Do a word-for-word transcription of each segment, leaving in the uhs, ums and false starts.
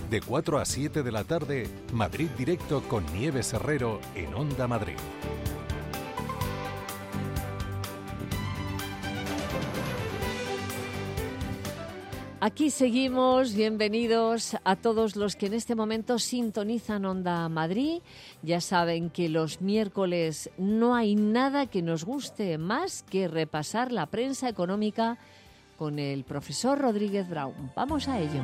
De cuatro a siete de la tarde, Madrid Directo con Nieves Herrero en Onda Madrid. Aquí seguimos, bienvenidos a todos los que en este momento sintonizan Onda Madrid. Ya saben que los miércoles no hay nada que nos guste más que repasar la prensa económica con el profesor Rodríguez Brown. Vamos a ello.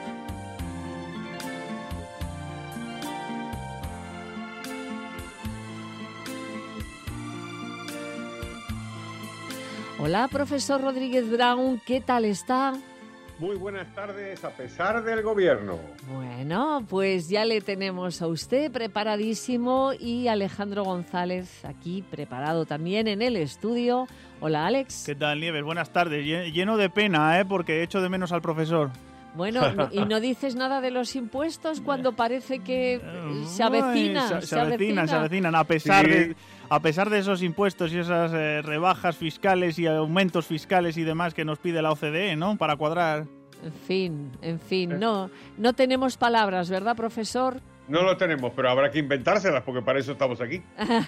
Hola, profesor Rodríguez Brown, ¿qué tal está? Muy buenas tardes, a pesar del gobierno. Bueno, pues ya le tenemos a usted preparadísimo y Alejandro González aquí preparado también en el estudio. Hola, Alex. ¿Qué tal, Nieves? Buenas tardes. Lleno de pena, ¿eh? Porque echo de menos al profesor. Bueno, no, ¿y no dices nada de los impuestos cuando parece que se avecina? Se, se, se avecinan, avecina. se avecinan, a pesar, Sí. de, a pesar de esos impuestos y esas eh, rebajas fiscales y aumentos fiscales y demás que nos pide la O C D E, ¿no? Para cuadrar. En fin, en fin, no, no tenemos palabras, ¿verdad, profesor? No lo tenemos, pero habrá que inventárselas porque para eso estamos aquí.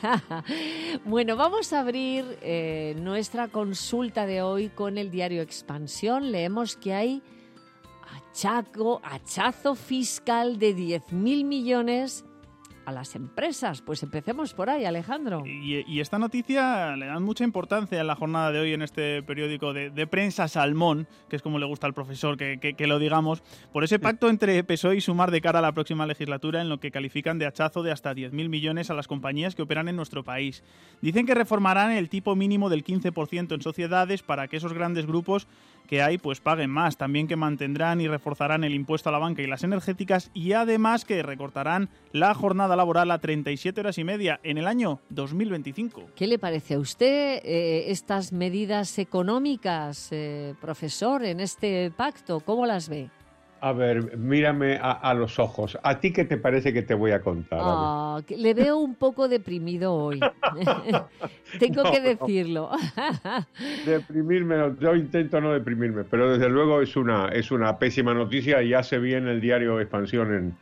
Bueno, vamos a abrir eh, nuestra consulta de hoy con el diario Expansión. Leemos que hay achaco, hachazo fiscal de diez mil millones a las empresas. Pues empecemos por ahí, Alejandro. Y, y esta noticia le dan mucha importancia en la jornada de hoy en este periódico de, de prensa Salmón, que es como le gusta al profesor que, que, que lo digamos, por ese pacto entre P S O E y Sumar de cara a la próxima legislatura en lo que califican de hachazo de hasta diez mil millones a las compañías que operan en nuestro país. Dicen que reformarán el tipo mínimo del quince por ciento en sociedades para que esos grandes grupos que hay pues paguen más, también que mantendrán y reforzarán el impuesto a la banca y las energéticas y además que recortarán la jornada laboral a treinta y siete horas y media en el año dos mil veinticinco. ¿Qué le parece a usted eh, estas medidas económicas, eh, profesor, en este pacto? ¿Cómo las ve? A ver, mírame a, a los ojos. ¿A ti qué te parece que te voy a contar? Oh, que le veo un poco deprimido hoy. Tengo No, que no. decirlo. Deprimirme, no, yo intento no deprimirme, pero desde luego es una, es una pésima noticia y hace bien el diario Expansión en,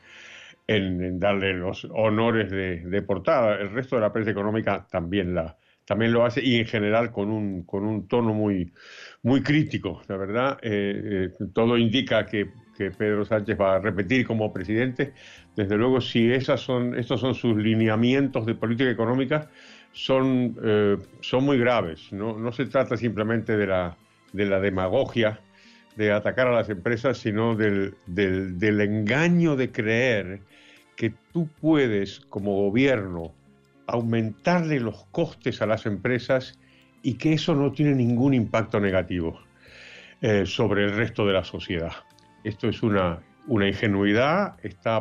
en, en darle los honores de, de portada. El resto de la prensa económica también la también lo hace y en general con un con un tono muy muy crítico, la verdad. Eh, eh, todo indica que, que Pedro Sánchez va a repetir como presidente. Desde luego, si esas son estos son sus lineamientos de política económica, son eh, son muy graves. No no se trata simplemente de la de la demagogia de atacar a las empresas, sino del del, del engaño de creer que tú puedes como gobierno aumentarle los costes a las empresas y que eso no tiene ningún impacto negativo eh, sobre el resto de la sociedad. Esto es una, una ingenuidad, está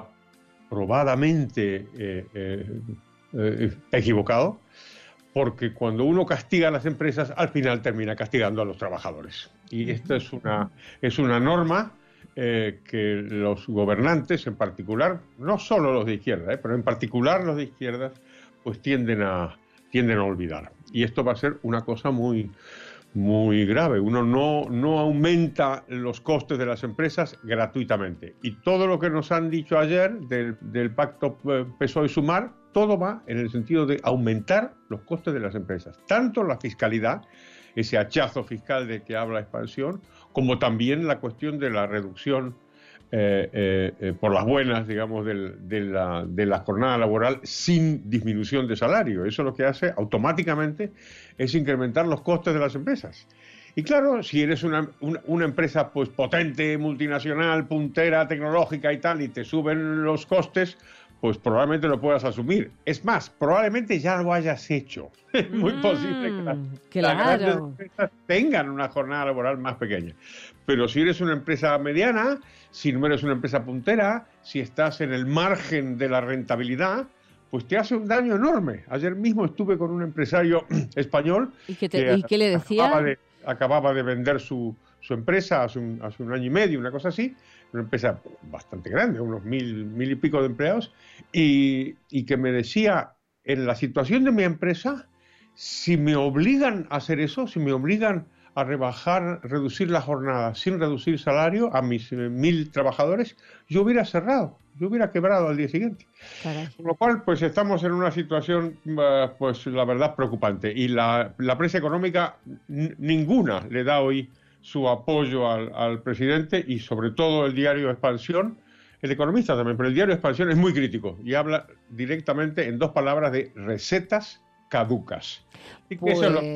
probadamente eh, eh, eh, equivocado, porque cuando uno castiga a las empresas, al final termina castigando a los trabajadores. Y esta es una, es una norma eh, que los gobernantes en particular, no solo los de izquierda, eh, pero en particular los de izquierdas, pues tienden a, tienden a olvidar. Y esto va a ser una cosa muy, muy grave. Uno no, no aumenta los costes de las empresas gratuitamente. Y todo lo que nos han dicho ayer del, del pacto P S O E y Sumar, todo va en el sentido de aumentar los costes de las empresas. Tanto la fiscalidad, ese hachazo fiscal de que habla Expansión, como también la cuestión de la reducción Eh, eh, eh, por las buenas, digamos, del, de, la, de la jornada laboral sin disminución de salario. Eso lo que hace automáticamente es incrementar los costes de las empresas. Y claro, si eres una, una, una empresa pues potente, multinacional, puntera, tecnológica y tal, y te suben los costes, pues probablemente lo puedas asumir. Es más, probablemente ya lo hayas hecho. Es muy mm, posible que, la, claro. las grandes empresas tengan una jornada laboral más pequeña. Pero si eres una empresa mediana, si no eres una empresa puntera, si estás en el margen de la rentabilidad, pues te hace un daño enorme. Ayer mismo estuve con un empresario español ¿Y qué, te, que ¿y qué le decía? Acababa de, acababa de vender su, su empresa hace un, hace un año y medio, una cosa así, una empresa bastante grande, unos mil, mil y pico de empleados, y, y que me decía, en la situación de mi empresa, si me obligan a hacer eso, si me obligan a rebajar, reducir la jornada sin reducir salario a mis eh, mil trabajadores, yo hubiera cerrado, yo hubiera quebrado al día siguiente. Caray. Con lo cual, pues estamos en una situación, uh, pues la verdad, preocupante. Y la, la prensa económica, n- ninguna le da hoy su apoyo al, al presidente, y sobre todo el diario Expansión, el Economista también, pero el diario Expansión es muy crítico y habla directamente en dos palabras de recetas caducas. Y que pues eso lo...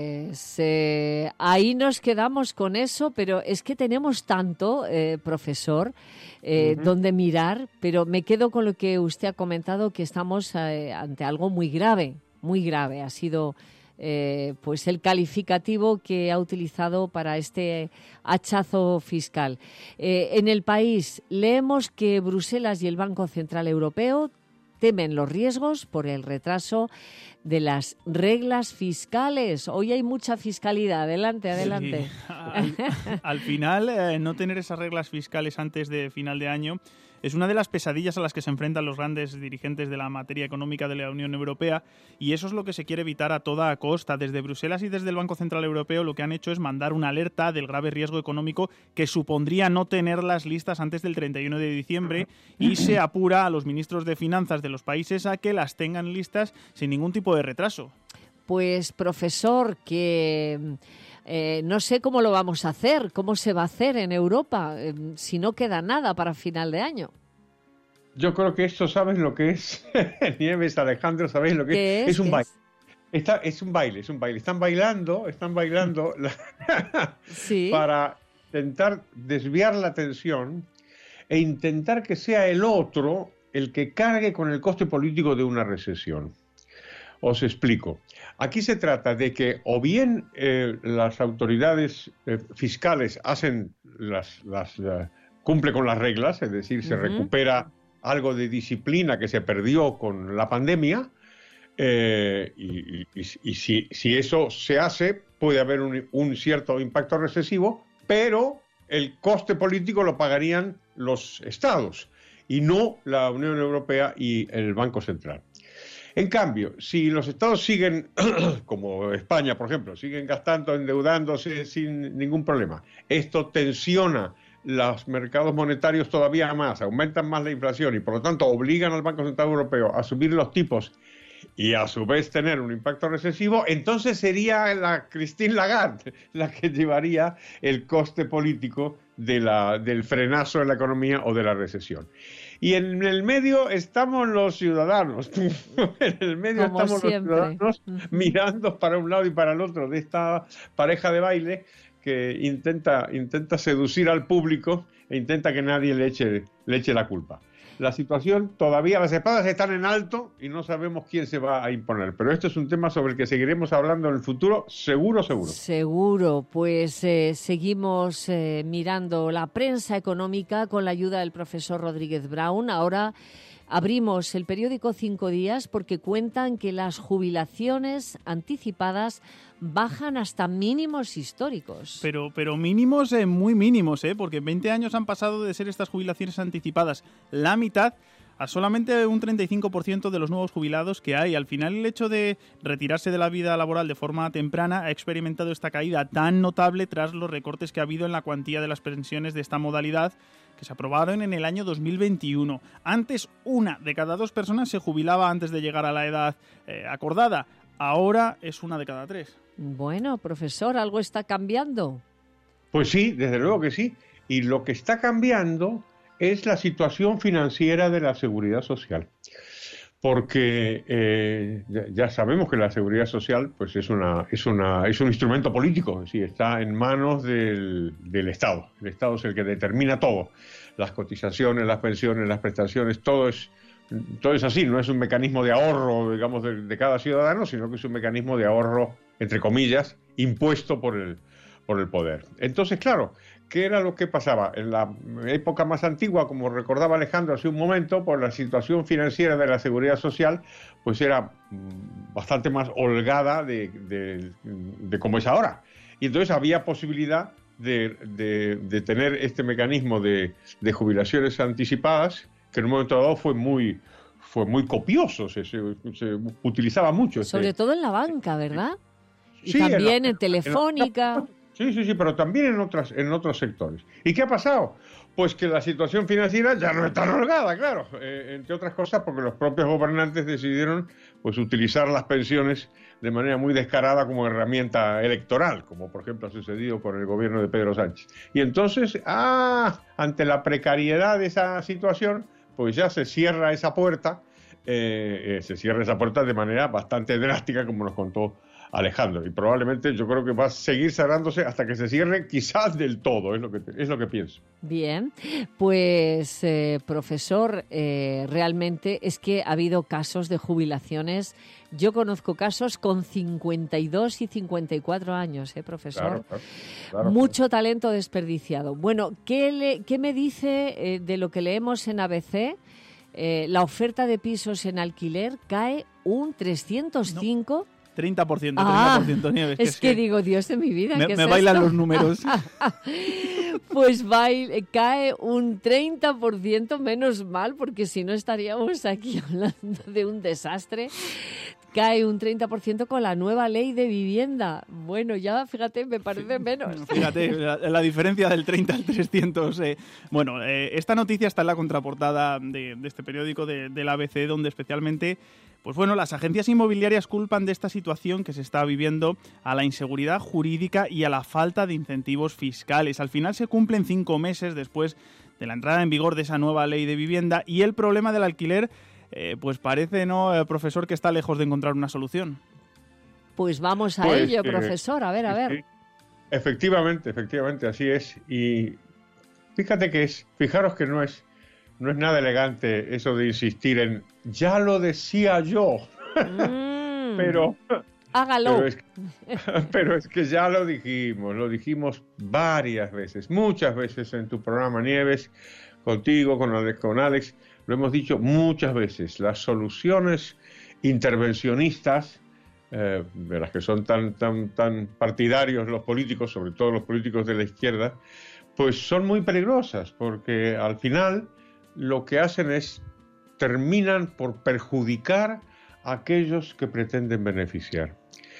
eh, ahí nos quedamos con eso, pero es que tenemos tanto, eh, profesor, eh, uh-huh. donde mirar, pero me quedo con lo que usted ha comentado, que estamos eh, ante algo muy grave, muy grave. Ha sido eh, pues el calificativo que ha utilizado para este hachazo fiscal. Eh, en el país leemos que Bruselas y el Banco Central Europeo temen los riesgos por el retraso de las reglas fiscales. Hoy hay mucha fiscalidad. Adelante, adelante. Sí. Al, al final, eh, no tener esas reglas fiscales antes de final de año es una de las pesadillas a las que se enfrentan los grandes dirigentes de la materia económica de la Unión Europea, y eso es lo que se quiere evitar a toda costa. Desde Bruselas y desde el Banco Central Europeo lo que han hecho es mandar una alerta del grave riesgo económico que supondría no tenerlas listas antes del treinta y uno de diciembre, y se apura a los ministros de finanzas de los países a que las tengan listas sin ningún tipo de retraso. Pues, profesor, que eh, no sé cómo lo vamos a hacer, cómo se va a hacer en Europa, eh, si no queda nada para final de año. Yo creo que esto, ¿sabes lo que es? Nieves, Alejandro, ¿sabéis lo que es? Es, es un ¿Qué baile. Es? Está, es un baile, es un baile. Están bailando, están bailando la... ¿Sí? para intentar desviar la atención e intentar que sea el otro el que cargue con el coste político de una recesión. Os explico. Aquí se trata de que o bien eh, las autoridades eh, fiscales hacen las, las uh, cumple con las reglas, es decir, se uh-huh. recupera algo de disciplina que se perdió con la pandemia, eh, y, y, y si, si eso se hace, puede haber un, un cierto impacto recesivo, pero el coste político lo pagarían los estados y no la Unión Europea y el Banco Central. En cambio, si los estados siguen, como España, por ejemplo, siguen gastando, endeudándose sin ningún problema, esto tensiona los mercados monetarios todavía más, aumentan más la inflación y por lo tanto obligan al Banco Central Europeo a subir los tipos y a su vez tener un impacto recesivo, entonces sería la Christine Lagarde la que llevaría el coste político de la, del frenazo en la economía o de la recesión. Y en el medio estamos los ciudadanos, en el medio Como estamos siempre. los ciudadanos mirando para un lado y para el otro de esta pareja de baile que intenta, intenta seducir al público e intenta que nadie le eche, le eche la culpa. La situación todavía, las espadas están en alto y no sabemos quién se va a imponer. Pero esto es un tema sobre el que seguiremos hablando en el futuro, seguro, seguro. Seguro, pues eh, seguimos eh, mirando la prensa económica con la ayuda del profesor Rodríguez Brown. Ahora abrimos el periódico Cinco Días porque cuentan que las jubilaciones anticipadas bajan hasta mínimos históricos. Pero, pero mínimos, eh, muy mínimos, ¿eh? Porque en veinte años han pasado de ser estas jubilaciones anticipadas la mitad a solamente un treinta y cinco por ciento de los nuevos jubilados que hay. Al final, el hecho de retirarse de la vida laboral de forma temprana ha experimentado esta caída tan notable tras los recortes que ha habido en la cuantía de las pensiones de esta modalidad que se aprobaron en el año dos mil veintiuno. Antes, una de cada dos personas se jubilaba antes de llegar a la edad eh, acordada. Ahora es una de cada tres. Bueno, profesor, ¿algo está cambiando? Pues sí, desde luego que sí. Y lo que está cambiando es la situación financiera de la seguridad social. Porque eh, ya, ya sabemos que la seguridad social pues es, una, es, una, es un instrumento político, sí, está en manos del, del Estado. El Estado es el que determina todo. Las cotizaciones, las pensiones, las prestaciones, todo es... Todo es así, no es un mecanismo de ahorro, digamos, de, de cada ciudadano, sino que es un mecanismo de ahorro, entre comillas, impuesto por el, por el poder. Entonces, claro, ¿qué era lo que pasaba? En la época más antigua, como recordaba Alejandro hace un momento, por la situación financiera de la seguridad social, pues era bastante más holgada de, de, de como es ahora. Y entonces había posibilidad de, de, de tener este mecanismo de, de jubilaciones anticipadas, que en un momento dado fue muy, fue muy copioso, se, se, se utilizaba mucho. Sobre este, todo en la banca, ¿verdad? Y sí, también en, la, en Telefónica. En la, Sí, sí, sí, pero también en, otras, en otros sectores. ¿Y qué ha pasado? Pues que la situación financiera ya no está holgada, claro. Eh, entre otras cosas porque los propios gobernantes decidieron pues, utilizar las pensiones de manera muy descarada como herramienta electoral, como por ejemplo ha sucedido con el gobierno de Pedro Sánchez. Y entonces, ah, ante la precariedad de esa situación, pues ya se cierra esa puerta, eh, eh, se cierra esa puerta de manera bastante drástica, como nos contó Alejandro, y probablemente yo creo que va a seguir cerrándose hasta que se cierre quizás del todo, es lo que, es lo que pienso. Bien, pues eh, profesor, eh, realmente es que ha habido casos de jubilaciones, yo conozco casos con cincuenta y dos y cincuenta y cuatro años, ¿eh, profesor? Claro, claro, claro. Mucho talento desperdiciado. Bueno, ¿qué, le, qué me dice eh, de lo que leemos en A B C? Eh, la oferta de pisos en alquiler cae un trescientos cinco... No. treinta por ciento, ah, treinta por ciento Nieves. Es que, es que digo, Dios de mi vida, me, ¿qué me es bailan esto? los números. Pues bail, cae un treinta por ciento, menos mal, porque si no estaríamos aquí hablando de un desastre. Cae un treinta por ciento con la nueva ley de vivienda. Bueno, ya, fíjate, me parece menos. Fíjate, la, la diferencia del treinta al trescientos. Eh. Bueno, eh, esta noticia está en la contraportada de, de este periódico de, del A B C, donde especialmente, pues bueno, las agencias inmobiliarias culpan de esta situación que se está viviendo a la inseguridad jurídica y a la falta de incentivos fiscales. Al final se cumplen cinco meses después de la entrada en vigor de esa nueva ley de vivienda y el problema del alquiler Eh, pues parece, ¿no, eh, profesor, que está lejos de encontrar una solución? Pues vamos a pues, ello, eh, profesor, a ver, a ver. Sí, efectivamente, efectivamente, así es. Y fíjate que es, fijaros que no es, no es nada elegante eso de insistir en, ya lo decía yo, Mm, pero... hágalo. Pero es, pero es que ya lo dijimos, lo dijimos varias veces, muchas veces en tu programa, Nieves, contigo, con Alex, con Alex, lo hemos dicho muchas veces, las soluciones intervencionistas, eh, de las que son tan, tan, tan partidarios los políticos, sobre todo los políticos de la izquierda, pues son muy peligrosas, porque al final lo que hacen es, terminan por perjudicar a aquellos que pretenden beneficiar.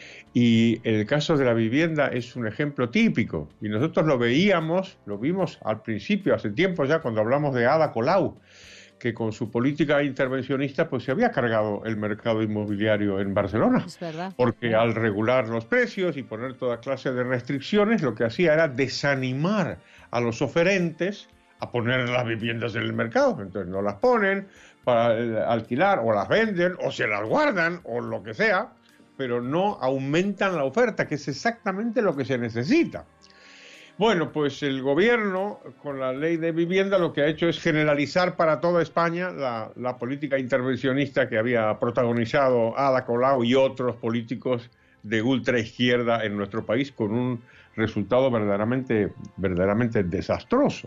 Y el caso de la vivienda es un ejemplo típico, y nosotros lo veíamos, lo vimos al principio, hace tiempo ya, cuando hablamos de Ada Colau, que con su política intervencionista pues se había cargado el mercado inmobiliario en Barcelona. Es verdad. Porque al regular los precios y poner toda clase de restricciones, lo que hacía era desanimar a los oferentes a poner las viviendas en el mercado. Entonces no las ponen para alquilar, o las venden, o se las guardan, o lo que sea, pero no aumentan la oferta, que es exactamente lo que se necesita. Bueno, pues el gobierno, con la ley de vivienda, lo que ha hecho es generalizar para toda España la, la política intervencionista que había protagonizado Ada Colau y otros políticos de ultraizquierda en nuestro país, con un resultado verdaderamente, verdaderamente desastroso.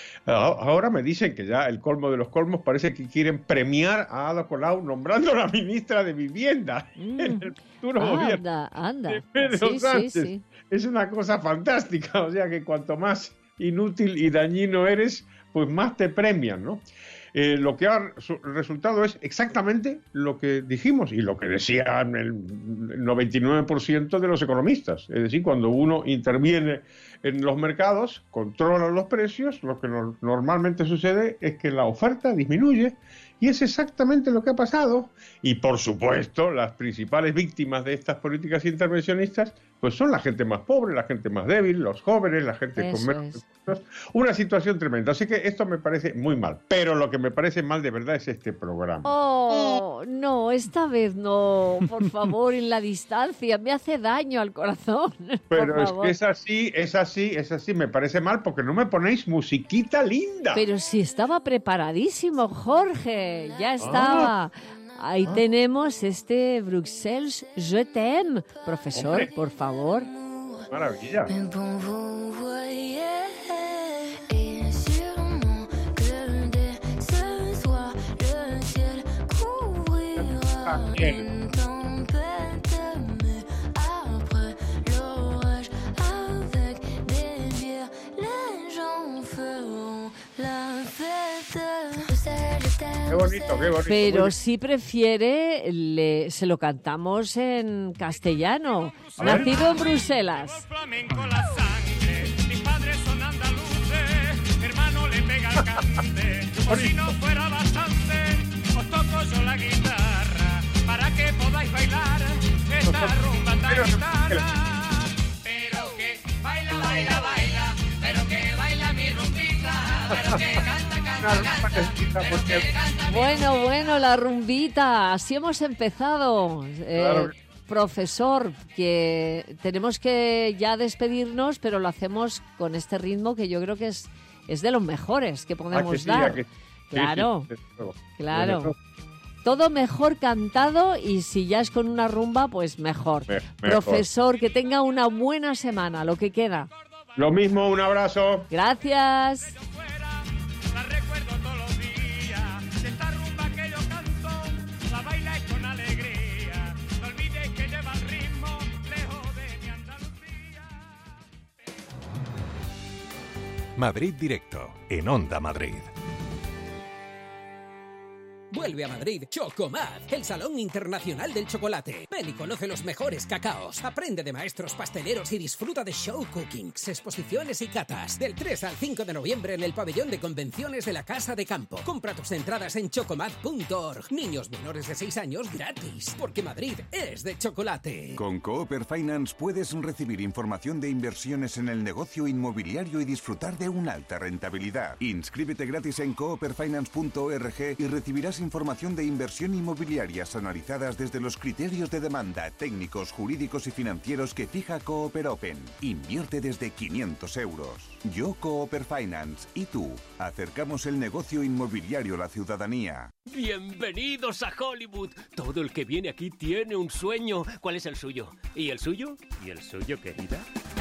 Ahora me dicen que ya el colmo de los colmos parece que quieren premiar a Ada Colau nombrándola ministra de Vivienda Mm. en el futuro Anda, gobierno anda. de Pedro Sí, sí, Sánchez. sí. Es una cosa fantástica, o sea que cuanto más inútil y dañino eres, pues más te premian, ¿no? Eh, lo que ha su- resultado es exactamente lo que dijimos y lo que decían el noventa y nueve por ciento de los economistas. Es decir, cuando uno interviene en los mercados, controla los precios, lo que no- normalmente sucede es que la oferta disminuye y es exactamente lo que ha pasado. Y por supuesto, las principales víctimas de estas políticas intervencionistas pues son la gente más pobre, la gente más débil, los jóvenes, la gente Eso con menos es. recursos. Una situación tremenda. Así que esto me parece muy mal. Pero lo que me parece mal de verdad es este programa. Oh, no, esta vez no, por favor, en la distancia, me hace daño al corazón. Pero por es favor. que es así, es así, es así. Me parece mal porque no me ponéis musiquita linda. Pero si estaba preparadísimo, Jorge, ya estaba. Ahí tenemos este Bruxelles Je t'aime. Profesor, Hombre. por favor. Maravilla. Mais bon, vous voyez, et sûrement que dès ce soir, le ciel couvrira une tempête, mais après l'orage, avec des bières, les gens feront la fête. Bruxelles, je t'aime. Qué bonito, qué bonito. Pero si prefiere, le, se lo cantamos en castellano. A ver. Nacido en Bruselas. Flamenco la sangre, mis padres son andaluces, mi hermano le pega al cante, por si no fuera bastante, os toco yo la guitarra, para que podáis bailar esta rumba tan gitana. Pero que baila, baila, baila, pero que baila mi rumbita, pero que canta, canta, canta, pero que canta mi Bueno, bueno, la rumbita. Así hemos empezado. Eh, Claro. Profesor, que tenemos que ya despedirnos, pero lo hacemos con este ritmo que yo creo que es, es de los mejores que Ah, podemos que sí, dar. ah, que- sí, Claro, sí, desde luego. claro. Desde luego. Todo mejor cantado y si ya es con una rumba, pues mejor. Me- mejor. Profesor, que tenga una buena semana, lo que queda. Lo mismo, un abrazo. Gracias. fuera, la recuerdo todos los días, de esta rumba que yo canto, la bailáis con alegría, no olvidéis que lleva el ritmo lejos de mi Andalucía. Madrid Directo, en Onda Madrid. Vuelve a Madrid Chocomad, el Salón Internacional del Chocolate. Ven y conoce los mejores cacaos. Aprende de maestros pasteleros y disfruta de show cookings, exposiciones y catas. Del tres al cinco de noviembre en el pabellón de convenciones de la Casa de Campo. Compra tus entradas en chocomad punto org. Niños menores de seis años gratis, porque Madrid es de chocolate. Con Cooper Finance puedes recibir información de inversiones en el negocio inmobiliario y disfrutar de una alta rentabilidad. Inscríbete gratis en cooper finance punto org y recibirás información de inversión inmobiliarias analizadas desde los criterios de demanda, técnicos, jurídicos y financieros que fija Cooper Open. Invierte desde quinientos euros. Yo Cooper Finance y tú acercamos el negocio inmobiliario a la ciudadanía. Bienvenidos a Hollywood. Todo el que viene aquí tiene un sueño. ¿Cuál es el suyo? ¿Y el suyo? ¿Y el suyo, querida?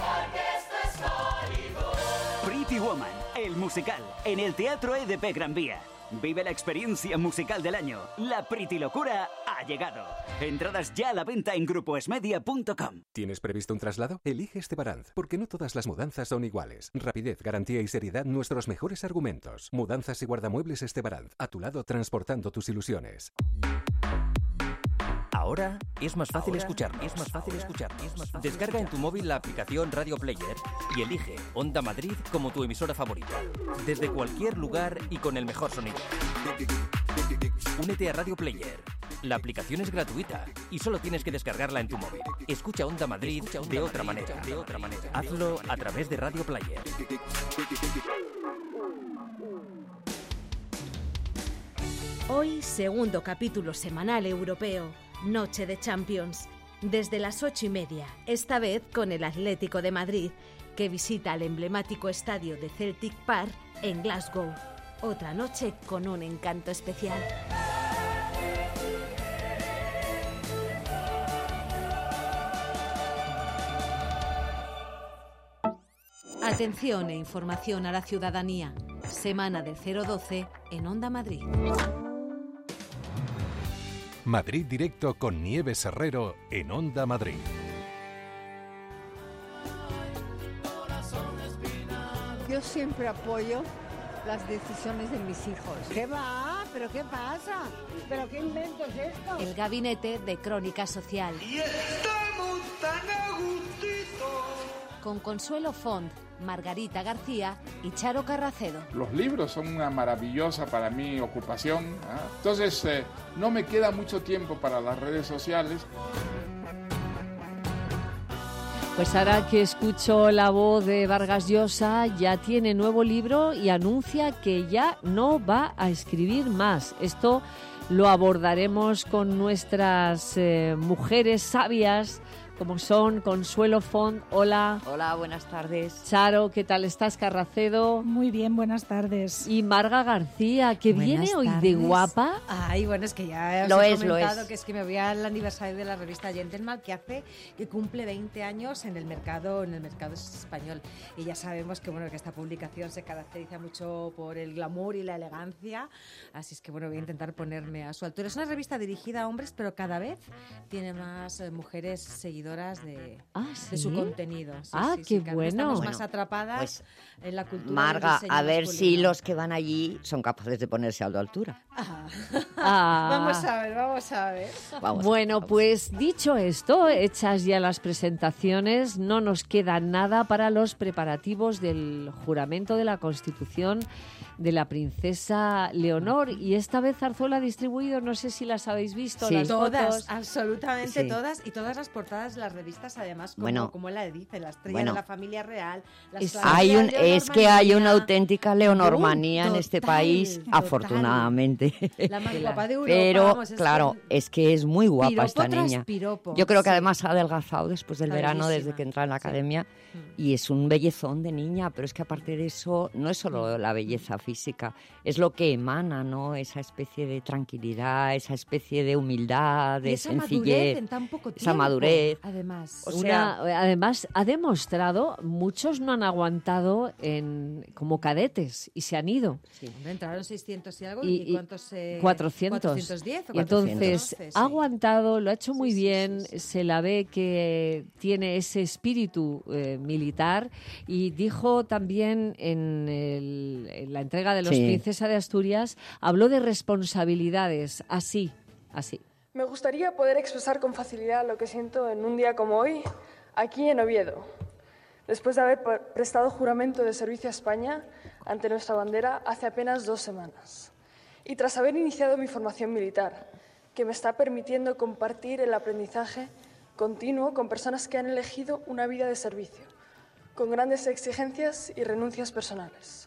Pretty Woman, el musical, en el Teatro E D P Gran Vía. Vive la experiencia musical del año. La Pretty Locura ha llegado. Entradas ya a la venta en grupo esmedia punto com. ¿Tienes previsto un traslado? Elige Estebaranz, porque no todas las mudanzas son iguales. Rapidez, garantía y seriedad, nuestros mejores argumentos. Mudanzas y guardamuebles Estebaranz, a tu lado transportando tus ilusiones. Ahora es más fácil escucharnos. Es más fácil escucharnos. Es más fácil Descarga en tu móvil la aplicación Radio Player y elige Onda Madrid como tu emisora favorita. Desde cualquier lugar y con el mejor sonido. Únete a Radio Player. La aplicación es gratuita y solo tienes que descargarla en tu móvil. Escucha Onda Madrid de otra manera. De otra manera. Hazlo a través de Radio Player. Hoy, segundo capítulo semanal europeo, Noche de Champions. Desde las ocho y media, esta vez con el Atlético de Madrid, que visita el emblemático estadio de Celtic Park en Glasgow. Otra noche con un encanto especial. Atención e información a la ciudadanía. Semana del cero doce en Onda Madrid. Madrid Directo con Nieves Herrero en Onda Madrid. Yo siempre apoyo las decisiones de mis hijos. ¿Qué va? ¿Pero qué pasa? ¿Pero qué invento es esto? El gabinete de Crónica Social. Y estamos tan a gustito. Con Consuelo Font, Margarita García y Charo Carracedo. Los libros son una maravillosa para mí ocupación, ¿eh? Entonces eh, no me queda mucho tiempo para las redes sociales. Pues ahora que escucho la voz de Vargas Llosa, ya tiene nuevo libro y anuncia que ya no va a escribir más. Esto lo abordaremos con nuestras eh, mujeres sabias, como son Consuelo Font. Hola. Hola, buenas tardes. Charo, ¿qué tal estás, Carracedo? Muy bien, buenas tardes. Y Marga García, que Buenas viene hoy tardes. de guapa. Ay, bueno, es que ya os Lo he es, lo comentado es. que es que me voy al aniversario de la revista Gentleman, que hace, que cumple veinte años en el mercado, en el mercado español. Y ya sabemos que bueno, que esta publicación se caracteriza mucho por el glamour y la elegancia. Así es que bueno, voy a intentar ponerme a su altura. Es una revista dirigida a hombres, pero cada vez tiene más eh, mujeres seguidoras seguidoras de, ah, de ¿sí? su contenido. Sí, ah, sí, qué sí, bueno. Estamos Bueno, más atrapadas pues, en la cultura Marga, del diseño a ver masculino. si los que van allí son capaces de ponerse a tu altura. Ah. Ah. Vamos a ver, vamos a ver. Vamos, bueno, vamos. pues dicho esto, hechas ya las presentaciones, no nos queda nada para los preparativos del juramento de la Constitución de la princesa Leonor. Y esta vez Zarzuela ha distribuido, no sé si las habéis visto, Sí. las Todas, fotos. absolutamente Sí. todas, y todas las portadas de las revistas, además, como, Bueno. como él dice, la estrella Bueno. de la familia real, las Es- claves Hay de un, Leonormanía. es que hay una auténtica leonormanía en Uy, este total, país, total. afortunadamente. La más guapa de Europa, Pero, vamos, es claro, que- es que es muy guapa piropo esta tras niña. piropo, Yo creo que sí. además ha adelgazado después del Está verano, bellísima. desde que entra en la Sí. academia, y es un bellezón de niña, pero es que aparte de eso, no es solo la belleza física, es lo que emana, ¿no? Esa especie de tranquilidad, esa especie de humildad, de Y esa madurez sencillez, en tan poco tiempo, esa madurez. además. O sea, Una- además, ha demostrado, muchos no han aguantado en, como cadetes y se han ido. Hombre, entraron seiscientos y algo, Y- ¿y, y cuántos? Eh, cuatrocientos. cuatrocientos diez o Y entonces cuatrocientos doce, sí. ha aguantado, lo ha hecho muy bien, se la ve que tiene ese espíritu eh, militar, y dijo también en, el- en la entrega de los Sí. Princesa de Asturias, habló de responsabilidades, así, así. Me gustaría poder expresar con facilidad lo que siento en un día como hoy, aquí en Oviedo, después de haber pre- prestado juramento de servicio a España ante nuestra bandera hace apenas dos semanas, y tras haber iniciado mi formación militar, que me está permitiendo compartir el aprendizaje continuo con personas que han elegido una vida de servicio, con grandes exigencias y renuncias personales.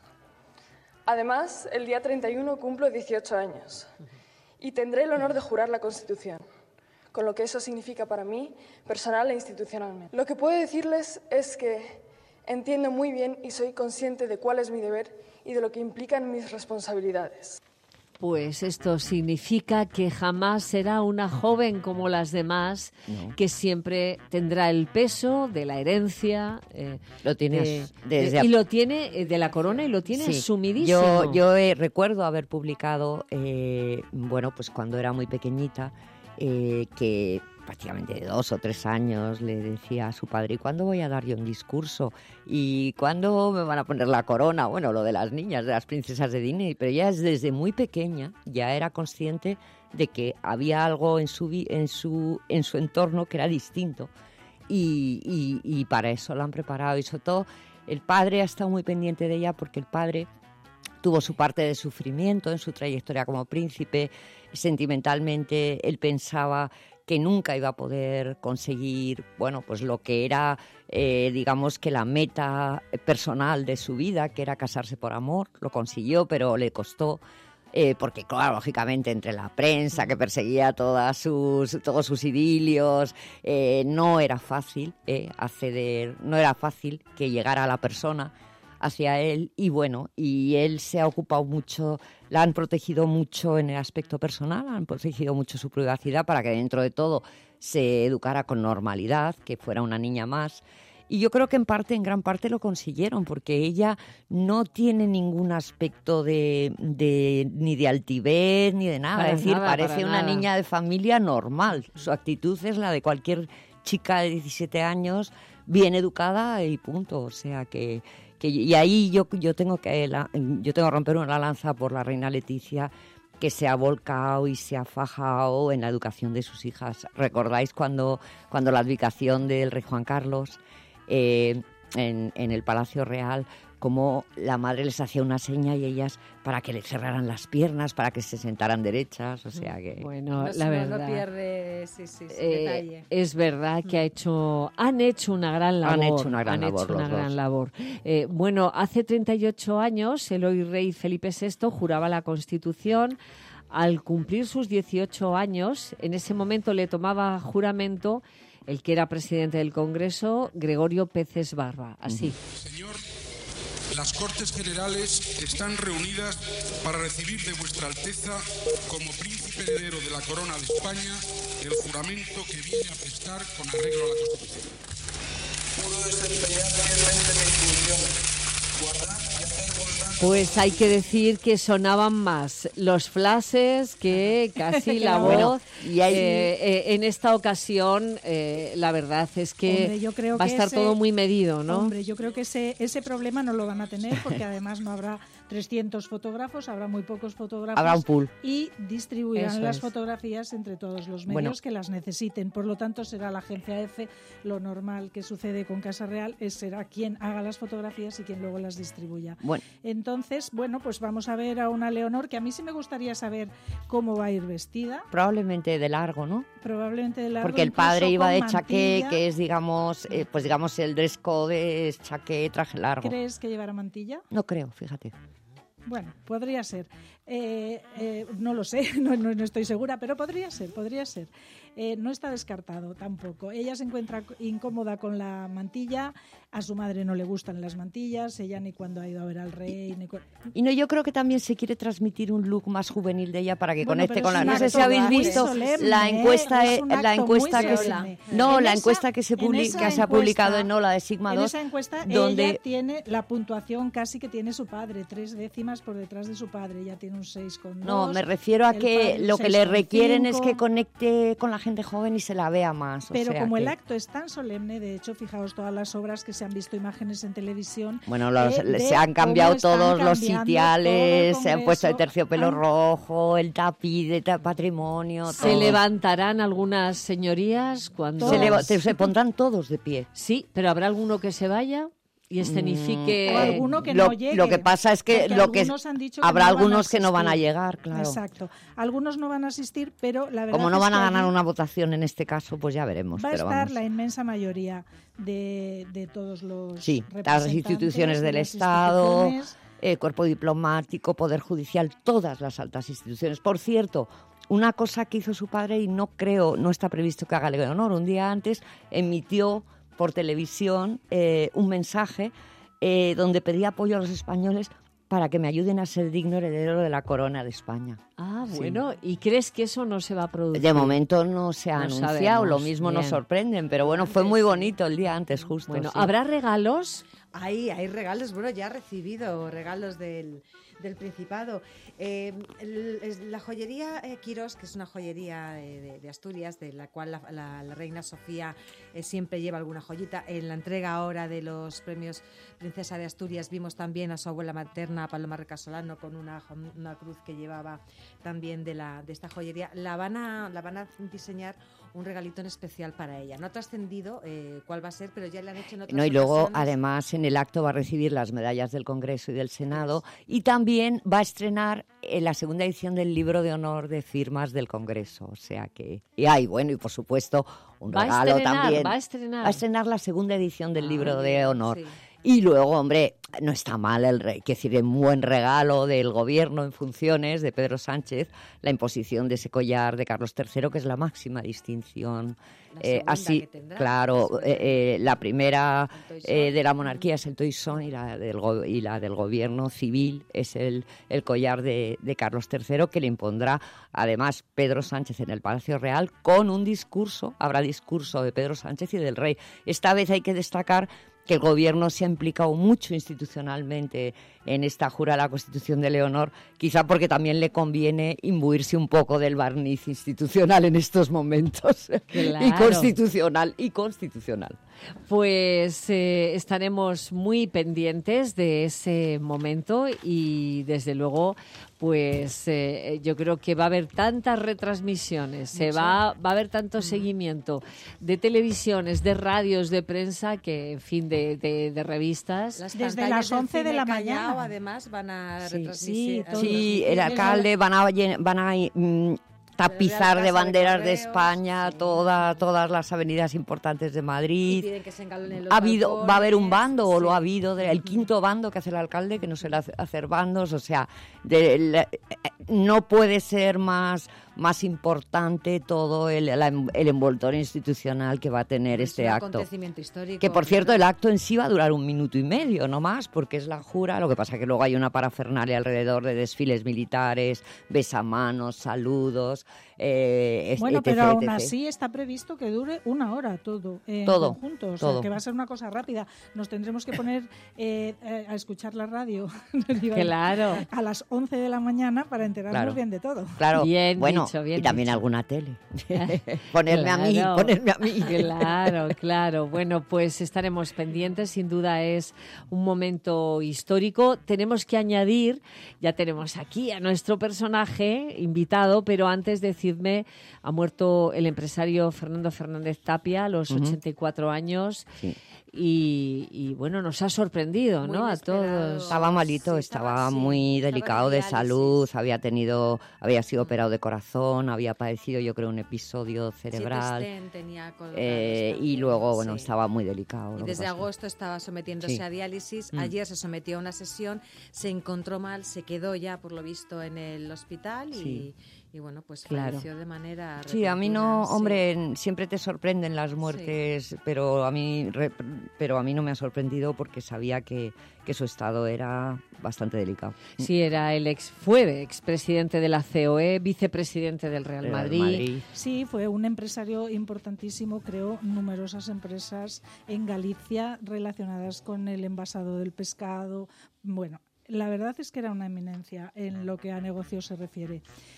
Además, el día treinta y uno cumplo dieciocho años y tendré el honor de jurar la Constitución, con lo que eso significa para mí, personal e institucionalmente. Lo que puedo decirles es que entiendo muy bien y soy consciente de cuál es mi deber y de lo que implican mis responsabilidades. Pues esto significa que jamás será una joven como las demás, No. que siempre tendrá el peso de la herencia. eh, Lo tienes de- desde de- y lo tiene eh, de la corona, y lo tiene Sí. sumidísimo. Yo, yo eh, recuerdo haber publicado, eh, bueno, pues cuando era muy pequeñita, eh, que prácticamente de dos o tres años le decía a su padre: ¿y cuándo voy a dar yo un discurso? ¿Y cuándo me van a poner la corona? Bueno, lo de las niñas, de las princesas de Disney, pero ella desde muy pequeña ya era consciente de que había algo en su, vi- en su, en su entorno que era distinto. Y, y, y para eso la han preparado, y sobre todo el padre ha estado muy pendiente de ella, porque el padre tuvo su parte de sufrimiento en su trayectoria como príncipe. Sentimentalmente él pensaba que nunca iba a poder conseguir, bueno, pues lo que era, eh, digamos que la meta personal de su vida, que era casarse por amor. Lo consiguió, pero le costó. Eh, porque, claro, lógicamente, entre la prensa que perseguía todas sus, todos sus idilios, eh, no era fácil eh, acceder, no era fácil que llegara la persona hacia él. Y bueno, y él se ha ocupado mucho, la han protegido mucho en el aspecto personal, han protegido mucho su privacidad para que dentro de todo se educara con normalidad, que fuera una niña más. Y yo creo que en parte, en gran parte lo consiguieron, porque ella no tiene ningún aspecto de, de ni de altivez ni de nada. Para es decir, nada, parece para una nada. niña de familia normal. Su actitud es la de cualquier chica de diecisiete años, bien educada y punto. O sea que, que y ahí yo, yo tengo que la- yo tengo que romper una lanza por la reina Leticia, que se ha volcado y se ha fajado en la educación de sus hijas. ¿Recordáis cuando, cuando la abdicación del rey Juan Carlos, eh, en, en el Palacio Real, como la madre les hacía una seña y ellas para que le cerraran las piernas, para que se sentaran derechas? O sea que... Bueno, No, la no, verdad. no pierde, sí, sí, sí, Eh, detalle. es verdad que ha hecho, han hecho una gran labor. Han hecho una gran han labor hecho los una gran dos. labor. Eh, bueno, hace treinta y ocho años el hoy rey Felipe sexto juraba la Constitución. Al cumplir sus dieciocho años, en ese momento le tomaba juramento el que era presidente del Congreso, Gregorio Peces Barba. Así. Señor, las Cortes Generales están reunidas para recibir de vuestra Alteza, como príncipe heredero de la corona de España, el juramento que viene a prestar con arreglo a la Constitución. Juro desempeñar fielmente mi función, guardar y hacer constancia Pues hay que decir que sonaban más los flashes que casi la voz. Bueno, y hay... eh, eh, en esta ocasión, eh, la verdad es que Hombre, yo creo va a que estar ese- todo muy medido, ¿no? Hombre, yo creo que ese, ese problema no lo van a tener porque además no habrá trescientos fotógrafos, habrá muy pocos fotógrafos. Habrá un pool. Y distribuirán Eso las es. fotografías entre todos los medios Bueno. que las necesiten. Por lo tanto, será la agencia F. Lo normal que sucede con Casa Real es será quien haga las fotografías y quien luego las distribuya. Bueno. Entonces, bueno, pues vamos a ver a una Leonor que a mí sí me gustaría saber cómo va a ir vestida. Probablemente de largo, ¿no? Probablemente de largo, Porque el incluso padre iba con de chaqué, mantilla. que es, digamos, eh, pues digamos, el dress code es chaqué, traje largo. ¿Crees que llevará mantilla? No creo, fíjate. Bueno, podría ser. Eh, eh, no lo sé, no, no, no estoy segura, pero podría ser, podría ser. Eh, no está descartado tampoco. Ella se encuentra c- incómoda con la mantilla, a su madre no le gustan las mantillas, ella ni cuando ha ido a ver al rey, ni cu- Y no, yo creo que también se quiere transmitir un look más juvenil de ella para que Bueno, conecte pero con es la... un No sé acto si habéis muy visto solemne, la ¿eh? encuesta, Es un eh, la acto muy encuesta que se, solemne. no, En la esa- encuesta que se en publica, esa que se ha encuesta- publicado en Ola de Sigma En dos, esa encuesta donde ella tiene la puntuación casi que tiene su padre, tres décimas por detrás de su padre, ella tiene un seis coma dos. no, me refiero a el que padre un lo que seis le coma requieren es cinco. que conecte con la gente joven y se la vea más. o Pero sea como el que- acto es tan solemne, de hecho, fijaos todas las obras que se han visto imágenes en televisión. Bueno, los- eh, de se han cómo cambiado están todos los cambiando sitiales, todo el se han puesto el Congreso. terciopelo Han- rojo, el tapiz de ta- patrimonio. Se todo. levantarán algunas señorías cuando... Se, leva- se- se pondrán todos de pie. Sí, pero ¿habrá alguno que se vaya y escenifique? O alguno que lo, no llegue. lo que pasa es que, Porque lo que algunos han dicho que habrá no van a algunos que no van a asistir. llegar, claro. Exacto. Algunos no van a asistir, pero la verdad Como no es van que a ganar allí una votación en este caso, pues ya veremos. va a pero estar vamos. la inmensa mayoría de, de todos los Sí, las representantes instituciones de del las Estado, instituciones. eh, cuerpo diplomático, poder judicial, todas las altas instituciones. Por cierto, una cosa que hizo su padre y no creo, no está previsto que haga Leonor, un día antes emitió por televisión eh, un mensaje eh, donde pedía apoyo a los españoles para que me ayuden a ser digno heredero de la corona de España. Ah, Sí. bueno, ¿y crees que eso no se va a producir? De momento no se ha No anunciado, sabemos. lo mismo nos Bien. sorprenden, pero bueno, fue muy bonito el día antes justo. Bueno, sí. ¿habrá regalos? Hay, hay regalos, bueno, ya ha recibido regalos del, del Principado. Eh, el- es la joyería eh, Quirós, que es una joyería eh, de, de Asturias, de la cual la, la- la reina Sofía eh, siempre lleva alguna joyita. En la entrega ahora de los premios Princesa de Asturias vimos también a su abuela materna, Paloma Recasolano, con una, jo- una cruz que llevaba también de, la, de esta joyería. La van a, la van a diseñar un regalito en especial para ella. No ha trascendido eh, cuál va a ser, pero ya le han hecho en otras No, y luego, ocasiones. además, en el acto va a recibir las medallas del Congreso y del Senado y también va a estrenar eh, la segunda edición del libro de honor de firmas del Congreso. O sea que... Y hay, bueno, y por supuesto, un Va a regalo estrenar, también. va a estrenar. Va a estrenar la segunda edición del Ah, libro de bien, honor. sí. Y luego, hombre, no está mal el rey, que decir, un buen regalo del gobierno en funciones de Pedro Sánchez, la imposición de ese collar de Carlos tercero, que es la máxima distinción. La Eh, segunda así, que tendrá, claro, la eh, eh, la primera El toisón. eh, de la monarquía es el toisón y la del, go- y la del gobierno civil es el, el collar de, de Carlos tercero, que le impondrá además Pedro Sánchez en el Palacio Real con un discurso, habrá discurso de Pedro Sánchez y del rey. Esta vez hay que destacar que el gobierno se ha implicado mucho institucionalmente en esta jura a la Constitución de Leonor, quizá porque también le conviene imbuirse un poco del barniz institucional en estos momentos. Claro. Y constitucional, y constitucional. Pues eh, estaremos muy pendientes de ese momento y desde luego pues eh, yo creo que va a haber tantas retransmisiones, se Mucho. va, va a haber tanto seguimiento de televisiones, de radios, de prensa, que en fin, de, de, de revistas. Las Desde pantallas las del once de cine la Callao, mañana. además, van a Sí, retransmitir. sí, Sí, el alcalde van a, llen- van a mm, tapizar Casa de de banderas de, Correos, España sí. toda, todas las avenidas importantes de Y Madrid. piden que se engalonen los Ha habido, va a haber un balcones, bando, o lo sí. ha habido, de- el quinto bando que hace el alcalde, que no suele hace- hacer bandos, o sea, de la- eh, no puede ser más, más importante todo el, la, el envoltorio institucional que va a tener Es este un acto. acontecimiento histórico. Que, por cierto, el acto en sí va a durar un minuto y medio, no más, porque es la jura. Lo que pasa que luego hay una parafernalia alrededor de desfiles militares, besamanos, saludos, eh, Bueno, etcétera, pero aún etcétera. así está previsto que dure una hora todo en Todo, conjunto, o todo. sea, que va a ser una cosa rápida. Nos tendremos que poner eh, eh, a escuchar la radio Claro. a las once de la mañana para enterarnos Claro. bien de todo. Claro, Bien bueno, dicho, bien y también dicho. alguna tele. Ponerme a mí, Claro, ponerme a mí. Claro, claro. Bueno, pues estaremos pendientes. Sin duda es un momento histórico. Tenemos que añadir, ya tenemos aquí a nuestro personaje invitado, pero antes decidme, ha muerto el empresario Fernando Fernández Tapia a los Ujú. ochenta y cuatro años. Sí. Y, y, bueno, nos ha sorprendido, Muy ¿no? A inesperado. todos. Estaba malito, Sí, estaba, estaba, sí, muy estaba en delicado de diálisis. salud, había tenido, había sido operado de corazón, había padecido, yo creo, un episodio cerebral. Siete stent tenía colgados eh, y también, luego, bueno, sí. estaba muy delicado. Y lo que desde pasó. agosto estaba sometiéndose Sí. a diálisis. Mm. Ayer se sometió a una sesión, se encontró mal, se quedó ya, por lo visto, en el hospital y, Sí. y bueno, pues Claro. falleció de manera Sí, a mí no, repentina, sí. hombre, en- siempre te sorprenden las muertes, pero a mí re- pero a mí no me ha sorprendido porque sabía que, que su estado era bastante delicado. Sí, era el ex, fue expresidente de la C O E, vicepresidente del Real Real Madrid. Madrid. Sí, fue un empresario importantísimo, creó numerosas empresas en Galicia relacionadas con el envasado del pescado. Bueno, la verdad es que era una eminencia en lo que a negocios se refiere.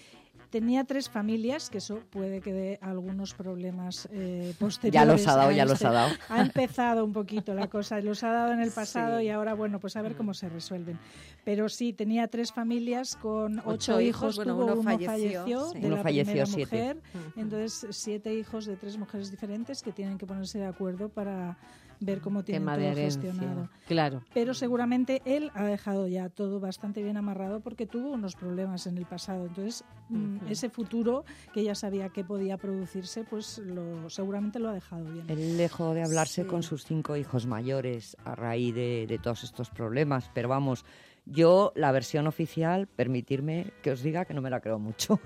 Tenía tres familias, que eso puede que dé algunos problemas eh, posteriores. Ya los ha dado, a ya los este. ha dado. Ha empezado un poquito la cosa, los ha dado en el pasado Sí. y ahora, bueno, pues a ver cómo se resuelven. Pero sí, tenía tres familias con ocho, Ocho hijos, hijos, bueno, tuvo uno uno falleció, falleció sí. de Uno la falleció, primera siete. mujer. Ujú. Entonces, siete hijos de tres mujeres diferentes que tienen que ponerse de acuerdo para ver cómo tienen Tema de todo herencia. gestionado. Claro. Pero seguramente él ha dejado ya todo bastante bien amarrado porque tuvo unos problemas en el pasado. Entonces, mm, Ujú. ese futuro que ella sabía que podía producirse, pues lo, seguramente lo ha dejado bien. Él dejó de hablarse Sí. con sus cinco hijos mayores a raíz de, de todos estos problemas, pero vamos, yo la versión oficial, permitirme que os diga que no me la creo mucho.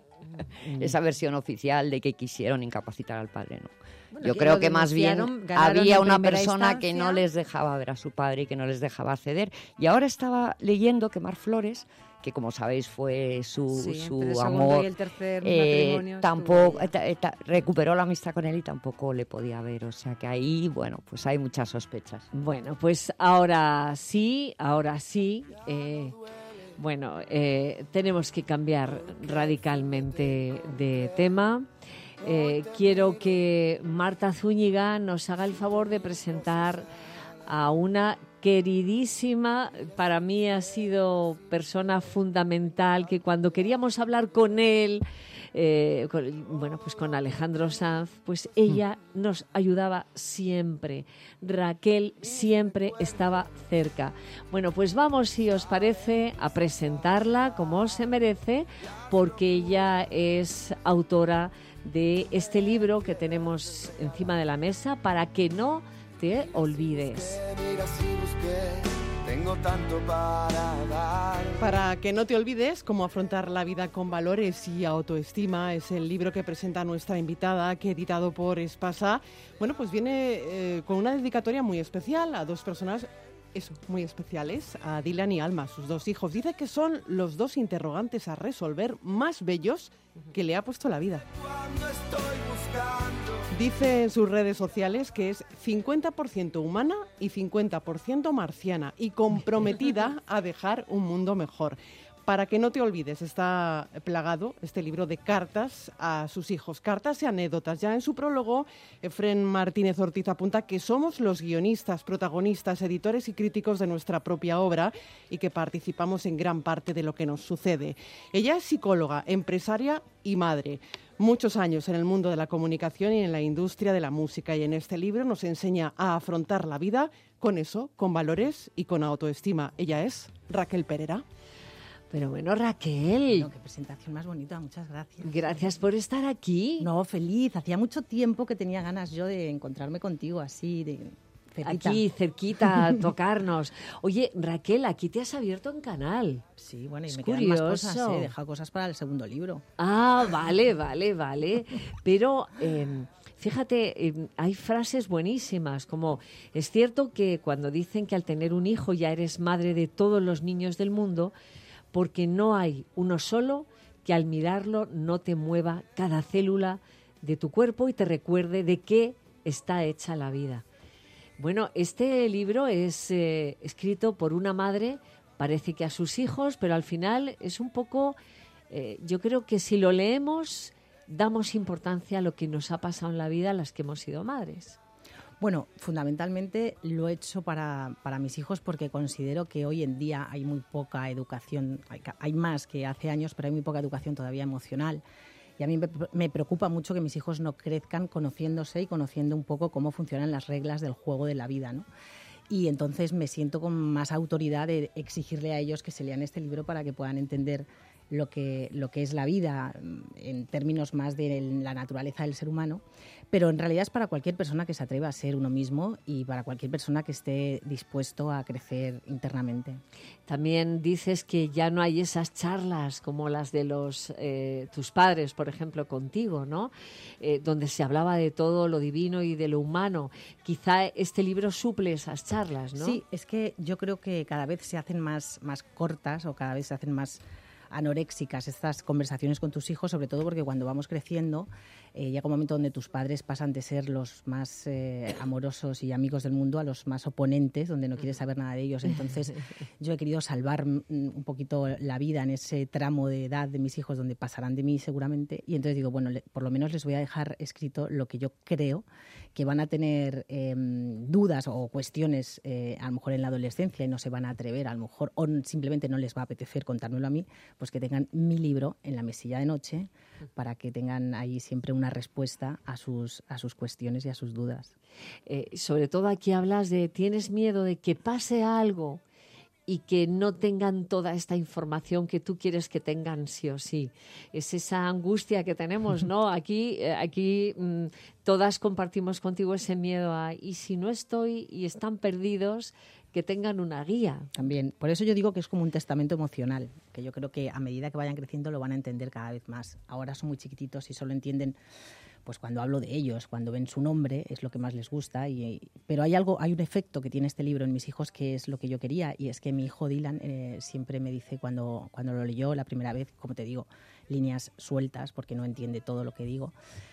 Esa versión oficial de que quisieron incapacitar al padre, no. Bueno, Yo que creo lo que más bien denunciaron, ganaron había en una primera persona que no instancia. les dejaba ver a su padre y que no les dejaba acceder. Y ahora estaba leyendo que Mar Flores, que como sabéis fue su, Sí, su entre el segundo amor, y el tercer eh, matrimonio tampoco estuvo eh, ta- recuperó la amistad con él y tampoco le podía ver. O sea que ahí, bueno, pues hay muchas sospechas. Bueno, pues ahora sí, ahora sí. eh, bueno, eh, tenemos que cambiar radicalmente de tema. Eh, quiero que Marta Zúñiga nos haga el favor de presentar a una queridísima, para mí ha sido persona fundamental, que cuando queríamos hablar con él, eh, con- bueno, pues con Alejandro Sanz, pues ella nos ayudaba siempre. Raquel siempre estaba cerca. Bueno, pues vamos, si os parece, a presentarla como se merece, porque ella es autora de este libro que tenemos encima de la mesa, Para que no te olvides. Mira si busqué, tengo tanto para dar. Para que no te olvides cómo afrontar la vida con valores y autoestima es el libro que presenta nuestra invitada, que editado por Espasa, bueno, pues viene eh, con una dedicatoria muy especial a dos personas, eso, muy especiales, a Dylan y Alma, sus dos hijos. Dice que son los dos interrogantes a resolver más bellos que le ha puesto la vida. Cuando estoy buscando. Dice en sus redes sociales que es cincuenta por ciento humana y cincuenta por ciento marciana y comprometida a dejar un mundo mejor. Para que no te olvides, está plagado este libro de cartas a sus hijos, cartas y anécdotas. Ya en su prólogo, Efrén Martínez Ortiz apunta que somos los guionistas, protagonistas, editores y críticos de nuestra propia obra y que participamos en gran parte de lo que nos sucede. Ella es psicóloga, empresaria y madre. Muchos años en el mundo de la comunicación y en la industria de la música, y en este libro nos enseña a afrontar la vida con eso, con valores y con autoestima. Ella es Raquel Perera. Pero bueno, Raquel. No, qué presentación más bonita, muchas gracias. Gracias por estar aquí. No, feliz. Hacía mucho tiempo que tenía ganas yo de encontrarme contigo así, de Cerquita. aquí cerquita a tocarnos. Oye, Raquel, aquí te has abierto en canal. Sí, bueno, y Es me quedan más curioso. cosas, ¿eh? He dejado cosas para el segundo libro. Ah, vale, vale, vale. Pero eh, fíjate, eh, hay frases buenísimas, como es cierto que cuando dicen que al tener un hijo ya eres madre de todos los niños del mundo, porque no hay uno solo que al mirarlo no te mueva cada célula de tu cuerpo y te recuerde de qué está hecha la vida. Bueno, este libro es eh, escrito por una madre, parece que a sus hijos, pero al final es un poco, eh, yo creo que si lo leemos, damos importancia a lo que nos ha pasado en la vida a las que hemos sido madres. Bueno, fundamentalmente lo he hecho para, para mis hijos porque considero que hoy en día hay muy poca educación, hay, hay más que hace años, pero hay muy poca educación todavía emocional. Y a mí me, me preocupa mucho que mis hijos no crezcan conociéndose y conociendo un poco cómo funcionan las reglas del juego de la vida, ¿no? Y entonces me siento con más autoridad de exigirle a ellos que se lean este libro para que puedan entender lo que, lo que es la vida en términos más de la naturaleza del ser humano, pero en realidad es para cualquier persona que se atreva a ser uno mismo y para cualquier persona que esté dispuesto a crecer internamente. También dices que ya no hay esas charlas como las de los eh, tus padres, por ejemplo, contigo, ¿no? Eh, donde se hablaba de todo lo divino y de lo humano. Quizá este libro suple esas charlas, ¿no? Sí, es que yo creo que cada vez se hacen más, más cortas o cada vez se hacen más anoréxicas estas conversaciones con tus hijos, sobre todo porque cuando vamos creciendo eh, llega un momento donde tus padres pasan de ser los más eh, amorosos y amigos del mundo a los más oponentes, donde no quieres saber nada de ellos. Entonces yo he querido salvar mm, un poquito la vida en ese tramo de edad de mis hijos donde pasarán de mí seguramente, y entonces digo, bueno, le, por lo menos les voy a dejar escrito lo que yo creo que van a tener eh, dudas o cuestiones eh, a lo mejor en la adolescencia y no se van a atrever, a lo mejor, o simplemente no les va a apetecer contármelo a mí, pues que tengan mi libro en la mesilla de noche para que tengan ahí siempre una respuesta a sus, a sus cuestiones y a sus dudas. Eh, sobre todo aquí hablas de tienes miedo de que pase algo y que no tengan toda esta información que tú quieres que tengan sí o sí. Es esa angustia que tenemos, ¿no? Aquí, eh, aquí mmm, todas compartimos contigo ese miedo a y si no estoy y están perdidos, que tengan una guía. También, por eso yo digo que es como un testamento emocional, que yo creo que a medida que vayan creciendo lo van a entender cada vez más. Ahora son muy chiquititos y solo entienden pues cuando hablo de ellos, cuando ven su nombre, es lo que más les gusta. Y, pero hay algo, hay un efecto que tiene este libro en mis hijos que es lo que yo quería, y es que mi hijo Dylan eh, siempre me dice cuando, cuando lo leyó la primera vez, como te digo, líneas sueltas porque no entiende todo lo que digo,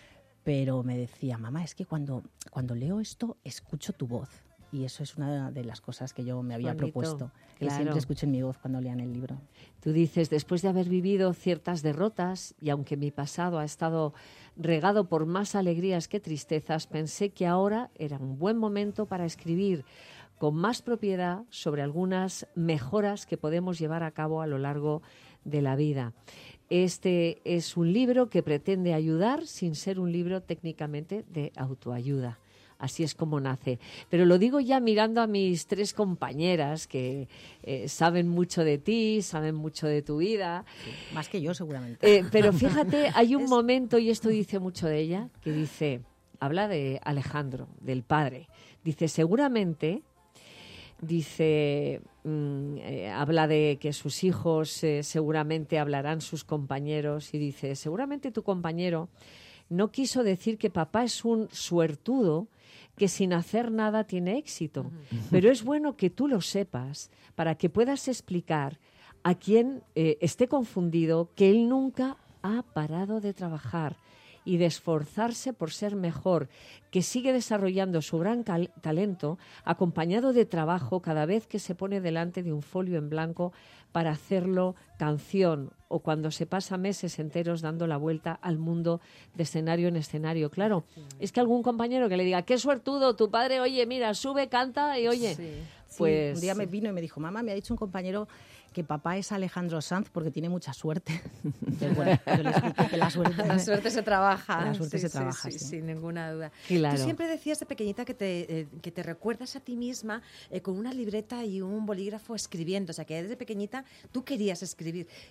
pero me decía, mamá, es que cuando, cuando leo esto escucho tu voz. Y eso es una de las cosas que yo me había Bonito, propuesto, que claro. siempre escuchen mi voz cuando lean el libro. Tú dices, después de haber vivido ciertas derrotas, y aunque mi pasado ha estado regado por más alegrías que tristezas, pensé que ahora era un buen momento para escribir con más propiedad sobre algunas mejoras que podemos llevar a cabo a lo largo de la vida. Este es un libro que pretende ayudar sin ser un libro técnicamente de autoayuda. Así es como nace. Pero lo digo ya mirando a mis tres compañeras que eh, saben mucho de ti, saben mucho de tu vida. Sí, más que yo, seguramente. Eh, pero fíjate, hay un momento, y esto dice mucho de ella, que dice, habla de Alejandro, del padre. Dice, seguramente, dice, mmm, eh, habla de que sus hijos eh, seguramente hablarán sus compañeros, y dice, seguramente tu compañero no quiso decir que papá es un suertudo que sin hacer nada tiene éxito. Uh-huh. Pero es bueno que tú lo sepas para que puedas explicar a quien eh, esté confundido que él nunca ha parado de trabajar y de esforzarse por ser mejor, que sigue desarrollando su gran cal- talento acompañado de trabajo cada vez que se pone delante de un folio en blanco para hacerlo canción, o cuando se pasa meses enteros dando la vuelta al mundo de escenario en escenario. Claro, es que algún compañero que le diga, qué suertudo, tu padre, oye, mira, sube, canta y oye, sí, pues... Sí, un día me vino y me dijo, mamá, me ha dicho un compañero que papá es Alejandro Sanz porque tiene mucha suerte. Entonces, bueno, yo le expliqué que la suerte, la suerte se trabaja. La suerte sí, se sí, trabaja, sí, sí. sin ninguna duda. Claro. Tú siempre decías de pequeñita que te, eh, que te recuerdas a ti misma eh, con una libreta y un bolígrafo escribiendo. O sea, que desde pequeñita tú querías escribir.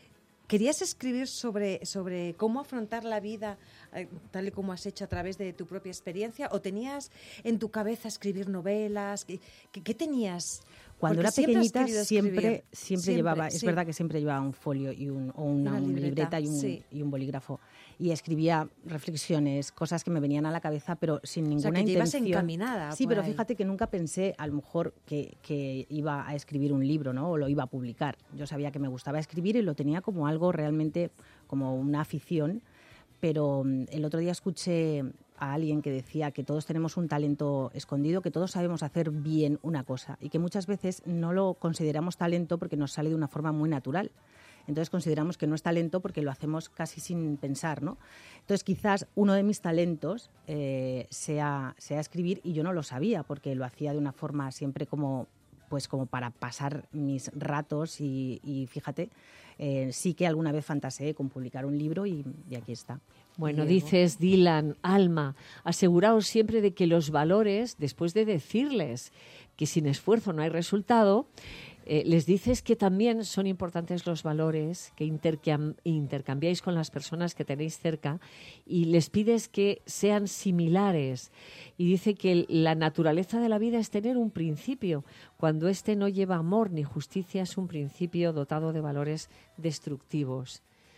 ¿Querías escribir sobre, sobre cómo afrontar la vida eh, tal y como has hecho a través de tu propia experiencia? ¿O tenías en tu cabeza escribir novelas? ¿Qué, qué, qué tenías? Cuando Porque era siempre has pequeñita querido siempre, escribir. siempre, siempre llevaba, es sí. verdad que siempre llevaba un folio y un, o una, Una una libreta, libreta y un, sí. y un bolígrafo. Y escribía reflexiones, cosas que me venían a la cabeza, pero sin ninguna O sea, que te ibas intención. encaminada Sí, por pero ahí. fíjate que nunca pensé, a lo mejor, que, que iba a escribir un libro, ¿no? O lo iba a publicar. Yo sabía que me gustaba escribir y lo tenía como algo realmente, como una afición. Pero mm, el otro día escuché a alguien que decía que todos tenemos un talento escondido, que todos sabemos hacer bien una cosa y que muchas veces no lo consideramos talento porque nos sale de una forma muy natural. Entonces consideramos que no es talento porque lo hacemos casi sin pensar, ¿no? Entonces quizás uno de mis talentos eh, sea, sea escribir y yo no lo sabía porque lo hacía de una forma siempre como, pues como para pasar mis ratos y, y fíjate, eh, sí que alguna vez fantaseé con publicar un libro y, y aquí está. Bueno, Diego. dices, Dylan, Alma, aseguraos siempre de que los valores, después de decirles que sin esfuerzo no hay resultado, eh, les dices que también son importantes los valores que intercam- intercambiáis con las personas que tenéis cerca y les pides que sean similares. Y dice que la naturaleza de la vida es tener un principio. Cuando éste no lleva amor ni justicia, es un principio dotado de valores destructivos.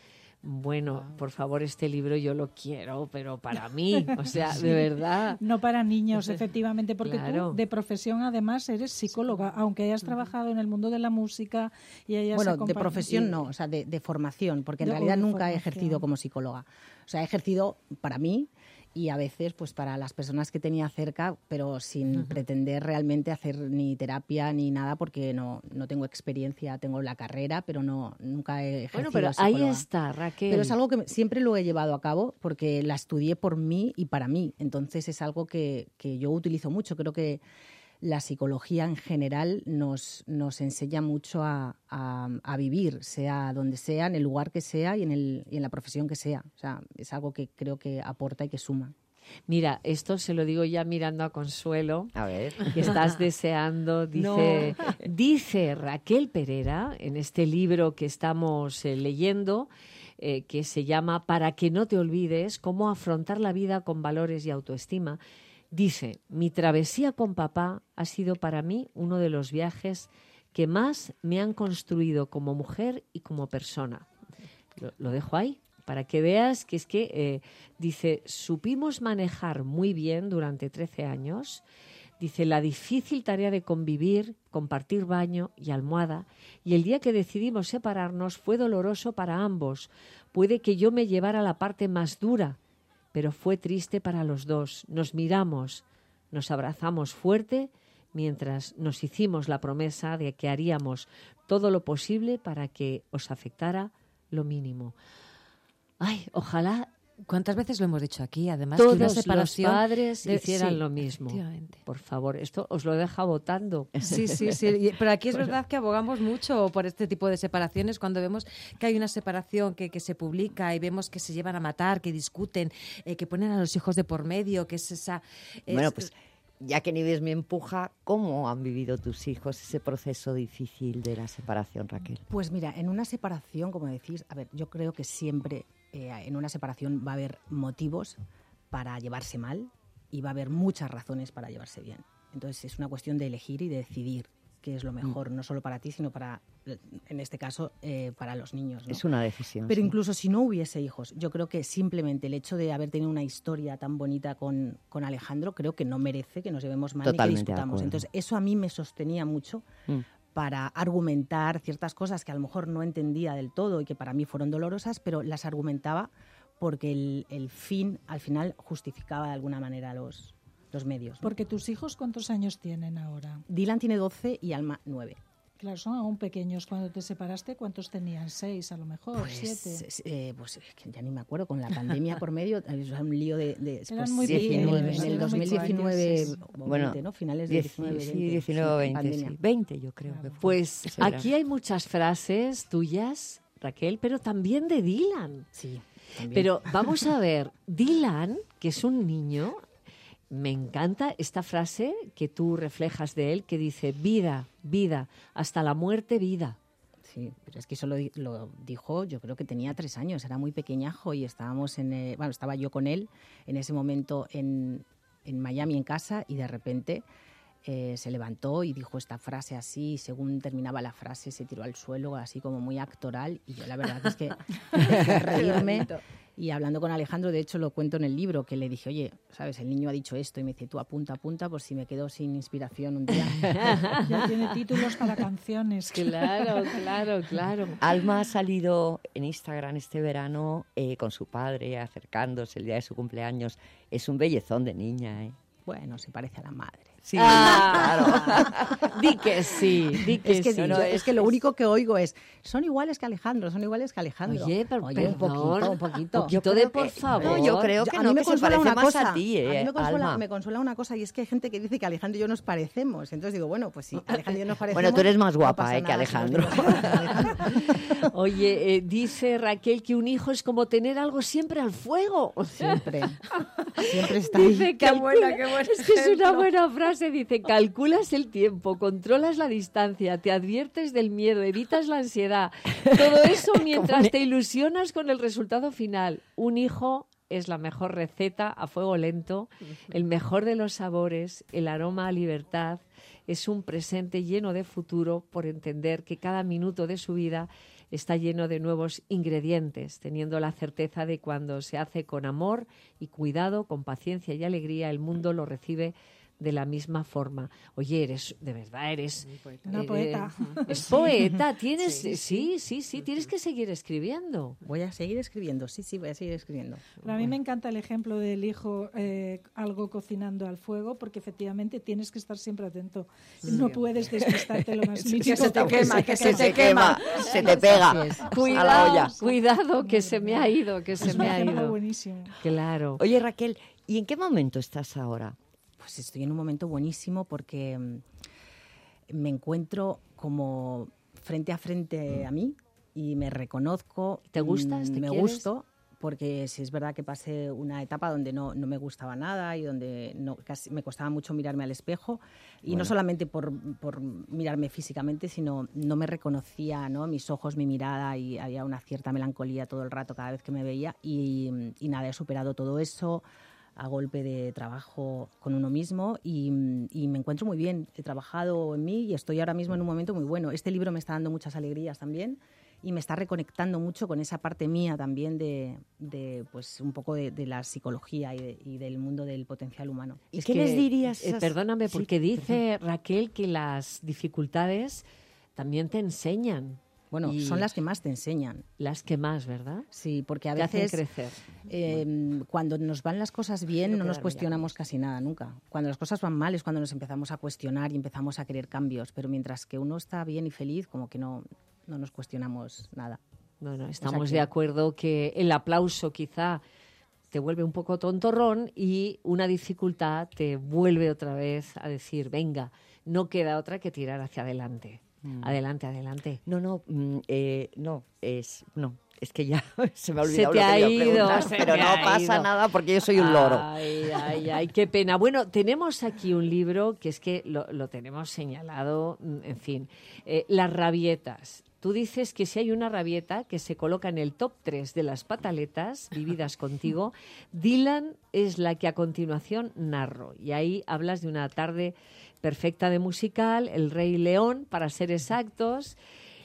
Bueno, por favor, este libro yo lo quiero, pero para mí, o sea, Sí. de verdad. No para niños, efectivamente, porque Claro. tú de profesión además eres psicóloga, aunque hayas trabajado en el mundo de la música y hayas Bueno, de acompa- profesión y- no, o sea, de, de formación, porque en De- realidad o de nunca he formación. ejercido como psicóloga. O sea, he ejercido para mí y a veces pues para las personas que tenía cerca, pero sin Ujú. pretender realmente hacer ni terapia ni nada, porque no, no tengo experiencia, tengo la carrera, pero no nunca he ejercido Bueno, pero ahí psicóloga. está, Raquel. Pero es algo que me- siempre lo he llevado a cabo porque la estudié por mí y para mí. Entonces es algo que, que yo utilizo mucho. Creo que la psicología en general nos, nos enseña mucho a, a- a vivir, sea donde sea, en el lugar que sea y en, el, y en la profesión que sea. O sea, es algo que creo que aporta y que suma. Mira, esto se lo digo ya mirando a Consuelo, A ver. que estás deseando. Dice, dice Raquel Pereira, en este libro que estamos eh, leyendo, eh, que se llama Para que no te olvides, cómo afrontar la vida con valores y autoestima. Dice, mi travesía con papá ha sido para mí uno de los viajes que más me han construido como mujer y como persona. Lo, lo dejo ahí para que veas que es que, eh, dice, supimos manejar muy bien durante trece años. Dice, la difícil tarea de convivir, compartir baño y almohada, y el día que decidimos separarnos fue doloroso para ambos. Puede que yo me llevara la parte más dura, pero fue triste para los dos. Nos miramos, nos abrazamos fuerte, mientras nos hicimos la promesa de que haríamos todo lo posible para que os afectara lo mínimo. Ay, ojalá ¿Cuántas veces lo hemos dicho aquí? Además, todos que una separación los padres de- hicieran sí, lo mismo. efectivamente. Por favor, esto os lo deja votando. Sí, sí, sí. Y- Pero aquí es verdad que abogamos mucho por este tipo de separaciones cuando vemos que hay una separación que, que se publica y vemos que se llevan a matar, que discuten, eh, que ponen a los hijos de por medio, que es esa... es- Bueno, pues ya que Nieves me empuja, ¿cómo han vivido tus hijos ese proceso difícil de la separación, Raquel? Pues mira, en una separación, como decís, a ver, yo creo que siempre eh, en una separación va a haber motivos para llevarse mal y va a haber muchas razones para llevarse bien. Entonces es una cuestión de elegir y de decidir qué es lo mejor, no solo para ti, sino para, en este caso, eh, para los niños, ¿no? Es una decisión. Pero sí. incluso si no hubiese hijos, yo creo que simplemente el hecho de haber tenido una historia tan bonita con, con Alejandro, creo que no merece que nos llevemos mal Totalmente y que de discutamos. acuerdo. Entonces eso a mí me sostenía mucho Mm. para argumentar ciertas cosas que a lo mejor no entendía del todo y que para mí fueron dolorosas, pero las argumentaba porque el, el fin al final justificaba de alguna manera los, los medios, ¿no? Porque tus hijos, ¿cuántos años tienen ahora? Dylan tiene doce y Alma nueve. Claro, son aún pequeños. Cuando te separaste, ¿cuántos tenían? ¿Seis a lo mejor? Pues, ¿Siete? eh, pues es que ya ni me acuerdo, con la pandemia por medio, es un lío de... de Eran pues, muy sí, pequeños, en el eran muy dos mil diecinueve pequeños, o Bueno, veinte, ¿no? Finales de dieci- diecinueve, sí, veinte, diecinueve o sí, veinte, pandemia. sí. veinte yo creo que fue. Pues Ese era. aquí hay muchas frases tuyas, Raquel, pero también de Dylan. Sí, también. Pero vamos a ver, Dylan, que es un niño, me encanta esta frase que tú reflejas de él, que dice, vida, vida, hasta la muerte, vida. sí, pero es que eso lo, lo dijo, yo creo que tenía tres años, era muy pequeñajo y estábamos en, eh, bueno, estaba yo con él en ese momento en, en Miami en casa y de repente eh, se levantó y dijo esta frase así y según terminaba la frase se tiró al suelo así como muy actoral y yo la verdad es que empecé a reírme. Y hablando con Alejandro, de hecho lo cuento en el libro, que le dije, oye, ¿sabes? El niño ha dicho esto y me dice, tú apunta, apunta, por si me quedo sin inspiración un día. Ya tiene títulos para canciones. Claro, claro, claro. Alma ha salido en Instagram este verano eh, con su padre, acercándose el día de su cumpleaños. Es un bellezón de niña, ¿eh? Bueno, se parece a la madre. Sí, ah, claro. Di que sí, di que es que, sí. sí, No, yo, es, es que lo único que oigo es, son iguales que Alejandro, son iguales que Alejandro. Oye, pero Oye, un poquito, un poquito. poquito de por favor. No, yo creo que a no, mí me que se consuela parece una más cosa, a ti, eh, a mí me consuela, Alma. me consuela una cosa y es que hay gente que dice que Alejandro y yo nos parecemos. Entonces digo, bueno, pues sí, Alejandro y yo nos parecemos. Bueno, tú eres más guapa no eh, que Alejandro. Oye, eh, dice Raquel que un hijo es como tener algo siempre al fuego. Siempre. Siempre está Dice, ahí. calcula, Qué buena, qué buen es que es una ejemplo. buena frase. Dice, calculas el tiempo, controlas la distancia, te adviertes del miedo, evitas la ansiedad. Todo eso mientras te ilusionas con el resultado final. Un hijo es la mejor receta a fuego lento, el mejor de los sabores, el aroma a libertad. Es un presente lleno de futuro por entender que cada minuto de su vida está lleno de nuevos ingredientes, teniendo la certeza de cuando se hace con amor y cuidado, con paciencia y alegría, el mundo lo recibe de la misma forma. Oye, eres, de verdad, eres... Una eh, poeta. Es poeta, tienes... Sí, Sí, sí. sí, sí, sí, tienes que seguir escribiendo. Voy a seguir escribiendo, sí, sí, voy a seguir escribiendo. Pero a mí me encanta el ejemplo del hijo eh, algo cocinando al fuego, porque efectivamente tienes que estar siempre atento. No puedes despistarte lo más Sí, mínimo. que se te quema, que se te quema, se te pega Así es. a la Cuidado, olla. cuidado, que se me ha ido, que se Es me un ha ejemplo ido. buenísimo. Claro. Oye, Raquel, ¿y en qué momento estás ahora? Pues estoy en un momento buenísimo porque mm, me encuentro como frente a frente a mí y me reconozco. ¿Te gustas? mm, ¿Te me quieres? gusto porque sí es verdad que pasé una etapa donde no, no me gustaba nada y donde no, casi me costaba mucho mirarme al espejo y Bueno. no solamente por, por mirarme físicamente, sino no me reconocía, ¿no? Mis ojos, mi mirada y había una cierta melancolía todo el rato cada vez que me veía y, y nada, he superado todo eso a golpe de trabajo con uno mismo y, y me encuentro muy bien. He trabajado en mí y estoy ahora mismo en un momento muy bueno. Este libro me está dando muchas alegrías también y me está reconectando mucho con esa parte mía también de, de pues un poco de, de la psicología y, de- y del mundo del potencial humano. ¿Y Es qué que, les dirías? eh, esas- perdóname, Sí, porque dice Raquel que las dificultades también te enseñan. Bueno, Y son las que más te enseñan. Las que más, ¿verdad? Sí, porque a Te hacen veces crecer. eh, cuando nos van las cosas bien Quiero no nos quedarme ya cuestionamos casi nada nunca. Cuando las cosas van mal es cuando nos empezamos a cuestionar y empezamos a querer cambios, pero mientras que uno está bien y feliz como que no, no nos cuestionamos nada. Bueno, O estamos sea de que- acuerdo que el aplauso quizá te vuelve un poco tontorrón y una dificultad te vuelve otra vez a decir, venga, no queda otra que tirar hacia adelante. Mm. Adelante, adelante. No, no, mm, eh, no, es, no, es que ya se me ha Se olvidado te lo que ha iba a ido, preguntar, se pero te no ha pasa ido. nada porque yo soy un loro. Ay, ay, ay, qué pena. Bueno, tenemos aquí un libro que es que lo, lo tenemos señalado, mm, en fin, eh, Las rabietas. Tú dices que si hay una rabieta que se coloca en el top tres de las pataletas vividas contigo, Dylan es la que a continuación narro. Y ahí hablas de una tarde perfecta de musical, El Rey León, para ser exactos.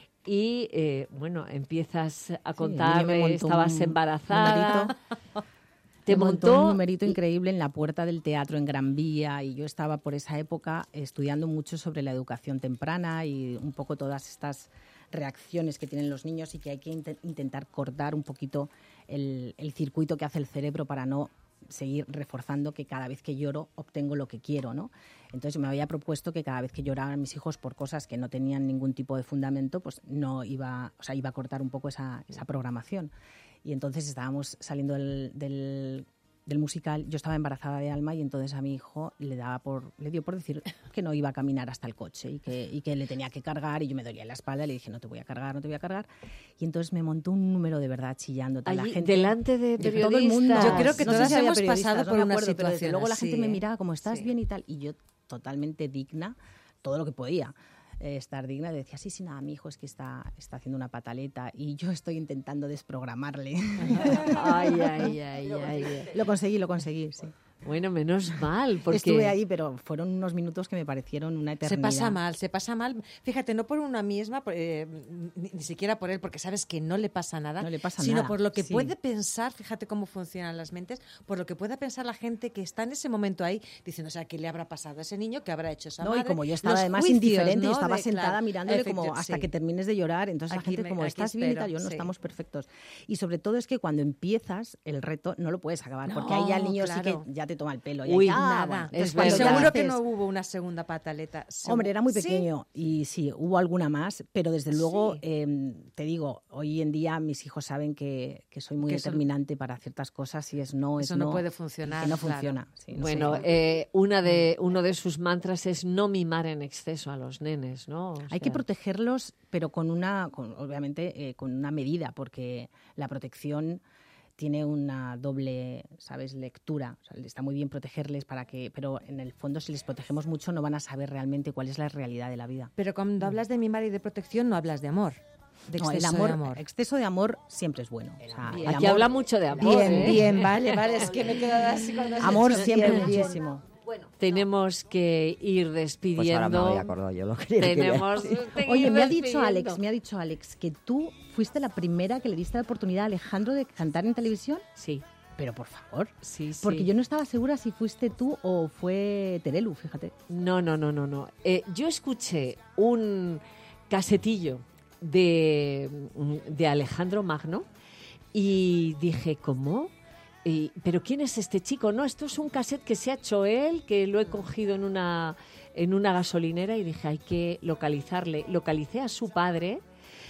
Y, eh, bueno, empiezas a contar, me eh, montó estabas un embarazada. numerito. Te Me montó montó un numerito increíble en la puerta del teatro en Gran Vía y yo estaba por esa época estudiando mucho sobre la educación temprana y un poco todas estas reacciones que tienen los niños y que hay que int- intentar cortar un poquito el, el circuito que hace el cerebro para no seguir reforzando que cada vez que lloro obtengo lo que quiero, ¿no? Entonces me había propuesto que cada vez que lloraban mis hijos por cosas que no tenían ningún tipo de fundamento, pues no iba, o sea, iba a cortar un poco esa, esa programación. Y entonces estábamos saliendo del, del, del musical, yo estaba embarazada de Alma y entonces a mi hijo le daba por, le dio por decir que no iba a caminar hasta el coche y que, y que le tenía que cargar y yo me dolía la espalda y le dije no te voy a cargar, no te voy a cargar. Y entonces me montó un número de verdad chillando. Toda la Allí, gente, delante de todo el mundo. periodistas. Yo creo que No todas sé si había hemos periodistas, pasado no por me una acuerdo, pero desde situación. Luego la gente así, me ¿eh? miraba como estás Sí. bien y tal y yo totalmente digna, todo lo que podía. eh, estar digna. Y decía, sí, sí, nada, mi hijo es que está, está haciendo una pataleta y yo estoy intentando desprogramarle. Ay, ay, ay, ay. Lo conseguí, lo conseguí, sí. Bueno, menos mal, porque... Estuve ahí, pero fueron unos minutos que me parecieron una eternidad. Se pasa mal, se pasa mal. Fíjate, no por una misma, eh, ni, ni siquiera por él, porque sabes que no le pasa nada, no le pasa sino nada, por lo que sí. puede pensar, fíjate cómo funcionan las mentes, por lo que pueda pensar la gente que está en ese momento ahí, diciendo, o sea, ¿qué le habrá pasado a ese niño? ¿Qué habrá hecho esa no, madre? Y como yo estaba Los además juicios, indiferente, ¿no? estaba de, sentada claro, mirándole como hasta sí. que termines de llorar, entonces Aquí la gente me, como, ¿estás bien y tal? Yo no sí. estamos perfectos. Y sobre todo es que cuando empiezas el reto no lo puedes acabar, No, porque ahí ya el niño claro. sí que ya te toma el pelo. Uy, ya, nada. Bueno, Es cuando seguro haces... que no hubo una segunda pataleta. Seguro. Hombre, era muy ¿Sí? pequeño y sí, hubo alguna más, pero desde luego, Sí. eh, te digo, hoy en día mis hijos saben que, que soy muy Que eso- determinante para ciertas cosas y es no, es Eso no no. puede y funcionar, Que no claro. funciona. Sí, no Bueno, sé. eh, una de, uno de sus mantras es no mimar en exceso a los nenes, ¿no? O Hay sea, que protegerlos, pero con una, con, obviamente, eh, con una medida, porque la protección tiene una doble, ¿sabes?, lectura. O sea, está muy bien protegerles para que, pero en el fondo si les protegemos mucho no van a saber realmente cuál es la realidad de la vida. Pero cuando hablas de mimar y de protección no hablas de amor. De No, exceso el amor, de amor. exceso de amor siempre es bueno. O sea, Aquí el amor- habla mucho de amor. Bien, ¿eh? bien, vale, vale. Es que me he quedado así cuando has Amor hecho siempre bien, bien. muchísimo. Bueno, tenemos que ir despidiendo. Pues ahora me había acordado yo lo que quería Tenemos decir. que ir Oye, me ha dicho despidiendo. Alex, me ha dicho Alex que tú fuiste la primera que le diste la oportunidad a Alejandro de cantar en televisión. Sí. Pero por favor, Sí, sí. porque yo no estaba segura si fuiste tú o fue Terelu, fíjate. No, no, no, no, no. Eh, yo escuché un casetillo de, de Alejandro Magno y dije, ¿cómo? Y, ¿pero quién es este chico? No, esto es un cassette que se ha hecho él, que lo he cogido en una, en una gasolinera y dije, hay que localizarle. Localicé a su padre,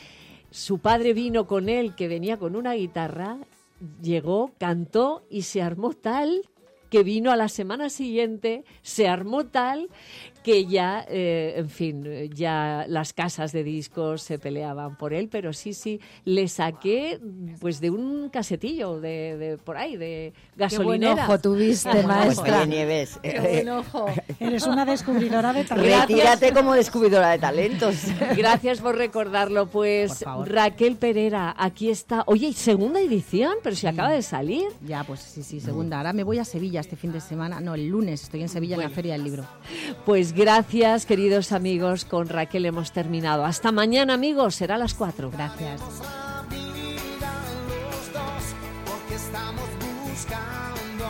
su padre vino con él, que venía con una guitarra, llegó, cantó y se armó tal que vino a la semana siguiente, se armó tal que ya, eh, en fin, ya las casas de discos se peleaban por él, pero sí, sí, le saqué pues de un casetillo de, de por ahí, de gasolinera. Qué buen ojo tuviste, Qué buen maestra. ojo. Oye, Nieves, Qué eh, buen ojo. Eres una descubridora de talentos. retírate como descubridora de talentos. Gracias por recordarlo, pues Por favor. Raquel Pereira, aquí está. Oye, ¿y segunda edición? Pero si acaba de salir. Ya, pues sí, sí, segunda. Ahora me voy a Sevilla este fin de semana. No, el lunes estoy en Sevilla en la Feria del Libro. Pues gracias, queridos amigos, con Raquel hemos terminado. Hasta mañana, amigos, será a las cuatro. Gracias. La vida los dos, porque estamos buscando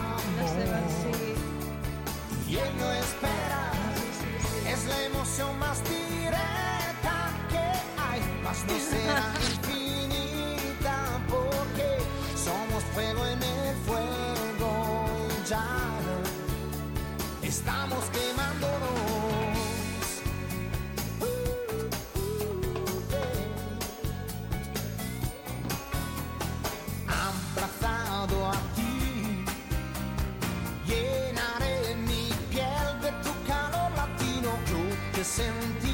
amor. Y él no espera, es la emoción más directa que hay, mas no será infinita, porque somos fuego en el fuego y ya estamos quemándonos. Abrazado a ti, llenaré mi piel de tu calor latino. Yo te sentí